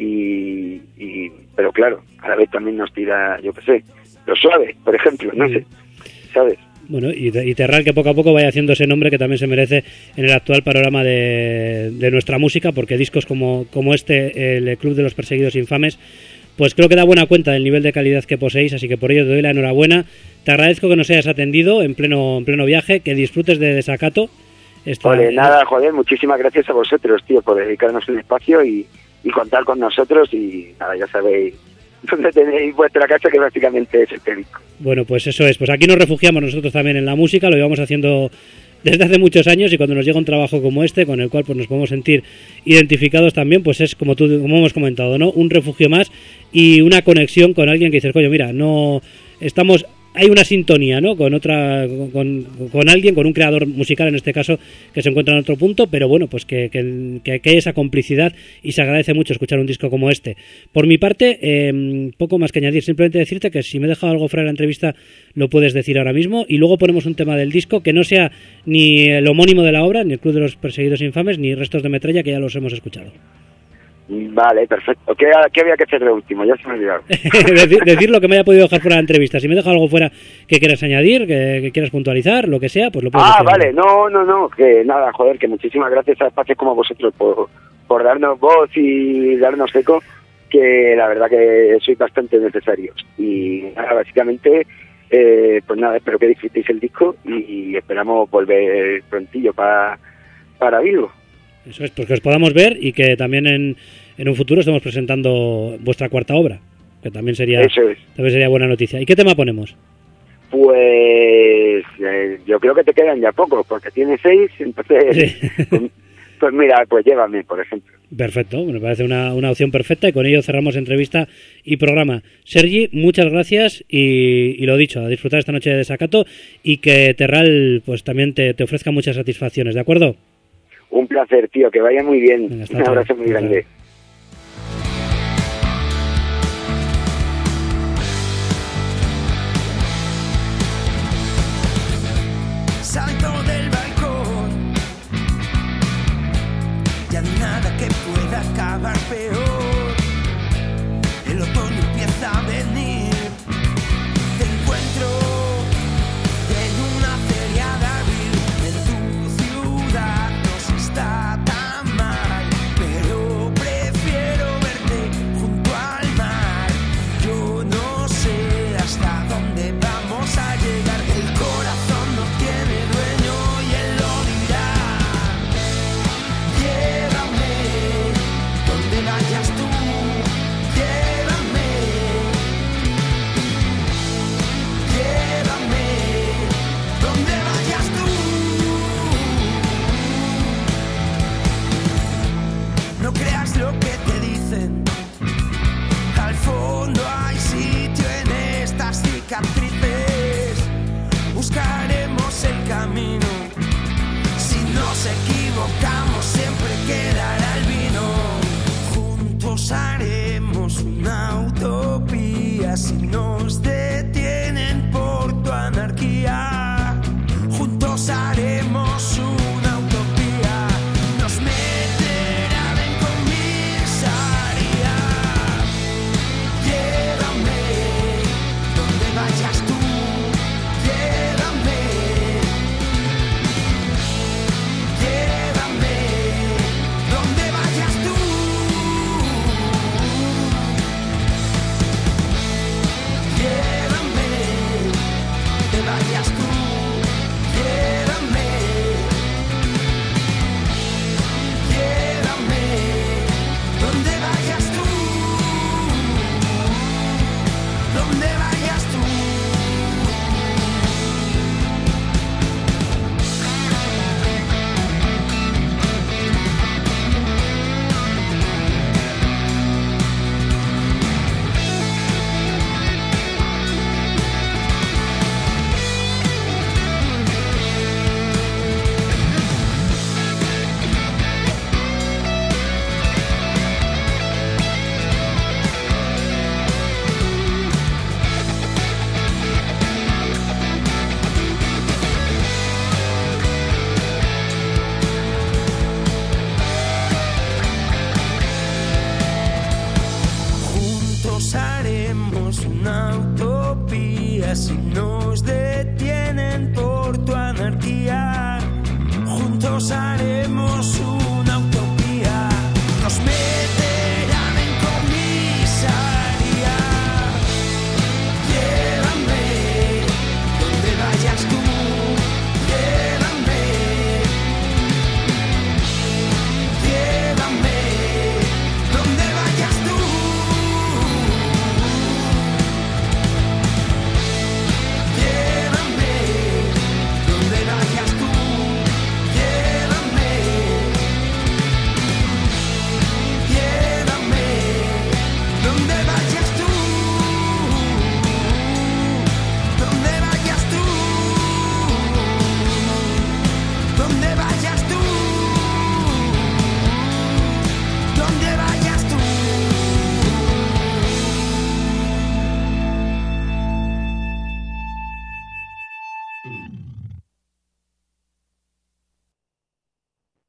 pero claro, a la vez también nos tira, yo qué sé, lo suave, por ejemplo, no sé, ¿sabes? Bueno, y Terral, que poco a poco vaya haciendo ese nombre que también se merece en el actual panorama de nuestra música, porque discos como este, el Club de los Perseguidos Infames, pues creo que da buena cuenta del nivel de calidad que poseéis, así que por ello te doy la enhorabuena. Te agradezco que nos hayas atendido en pleno viaje, que disfrutes de Desacato. Nada, joder, muchísimas gracias a vosotros, tío, por dedicarnos un espacio y contar con nosotros, y nada, ya sabéis dónde tenéis vuestra casa, que básicamente es este disco. Bueno, pues eso es, pues aquí nos refugiamos nosotros también en la música, lo llevamos haciendo desde hace muchos años, y cuando nos llega un trabajo como este, con el cual pues nos podemos sentir identificados también, pues es como hemos comentado, ¿no? Un refugio más y una conexión con alguien que dices, coño, mira, no estamos... Hay una sintonía, ¿no? Con alguien, con un creador musical en este caso, que se encuentra en otro punto, pero bueno, pues que hay esa complicidad, y se agradece mucho escuchar un disco como este. Por mi parte, poco más que añadir, simplemente decirte que si me he dejado algo fuera de la entrevista lo puedes decir ahora mismo, y luego ponemos un tema del disco que no sea ni el homónimo de la obra, ni el Club de los Perseguidos Infames, ni Restos de Metralla, que ya los hemos escuchado. Vale, perfecto. ¿Qué había que hacer de último? Ya se me ha olvidado. decir lo que me haya podido dejar fuera de la entrevista. Si me he dejado algo fuera que quieras añadir, que quieras puntualizar, lo que sea, pues lo puedes decir. Vale, no, que nada, joder, que muchísimas gracias a espacios como vosotros por darnos voz y darnos eco, que la verdad que sois bastante necesarios. Y nada, básicamente, pues nada, espero que disfrutéis el disco y esperamos volver prontillo para Bilbo. Eso es, pues que os podamos ver y que también en un futuro estemos presentando vuestra cuarta obra, que también sería buena noticia. ¿Y qué tema ponemos? Pues yo creo que te quedan ya pocos, porque tienes 6, entonces pues mira, pues Llévame, por ejemplo. Perfecto, me parece una opción perfecta, y con ello cerramos entrevista y programa. Sergi, muchas gracias, y lo dicho, a disfrutar esta noche de Desacato, y que Terral pues también te ofrezca muchas satisfacciones, ¿de acuerdo? Un placer, tío, que vaya muy bien. Venga, un abrazo muy grande. Salto del balcón, ya no hay nada que pueda acabar peor. El otoño empieza a venir, te encuentro en una feria de abril. En tu ciudad no se está tan mal, pero vayas tú, llévame, llévame, donde vayas tú, donde vayas tú. Juntos haremos una utopía si nos detienen por tu anarquía. Juntos haremos una utopía. Nos meterán en comisaría. Llévame donde vayas tú.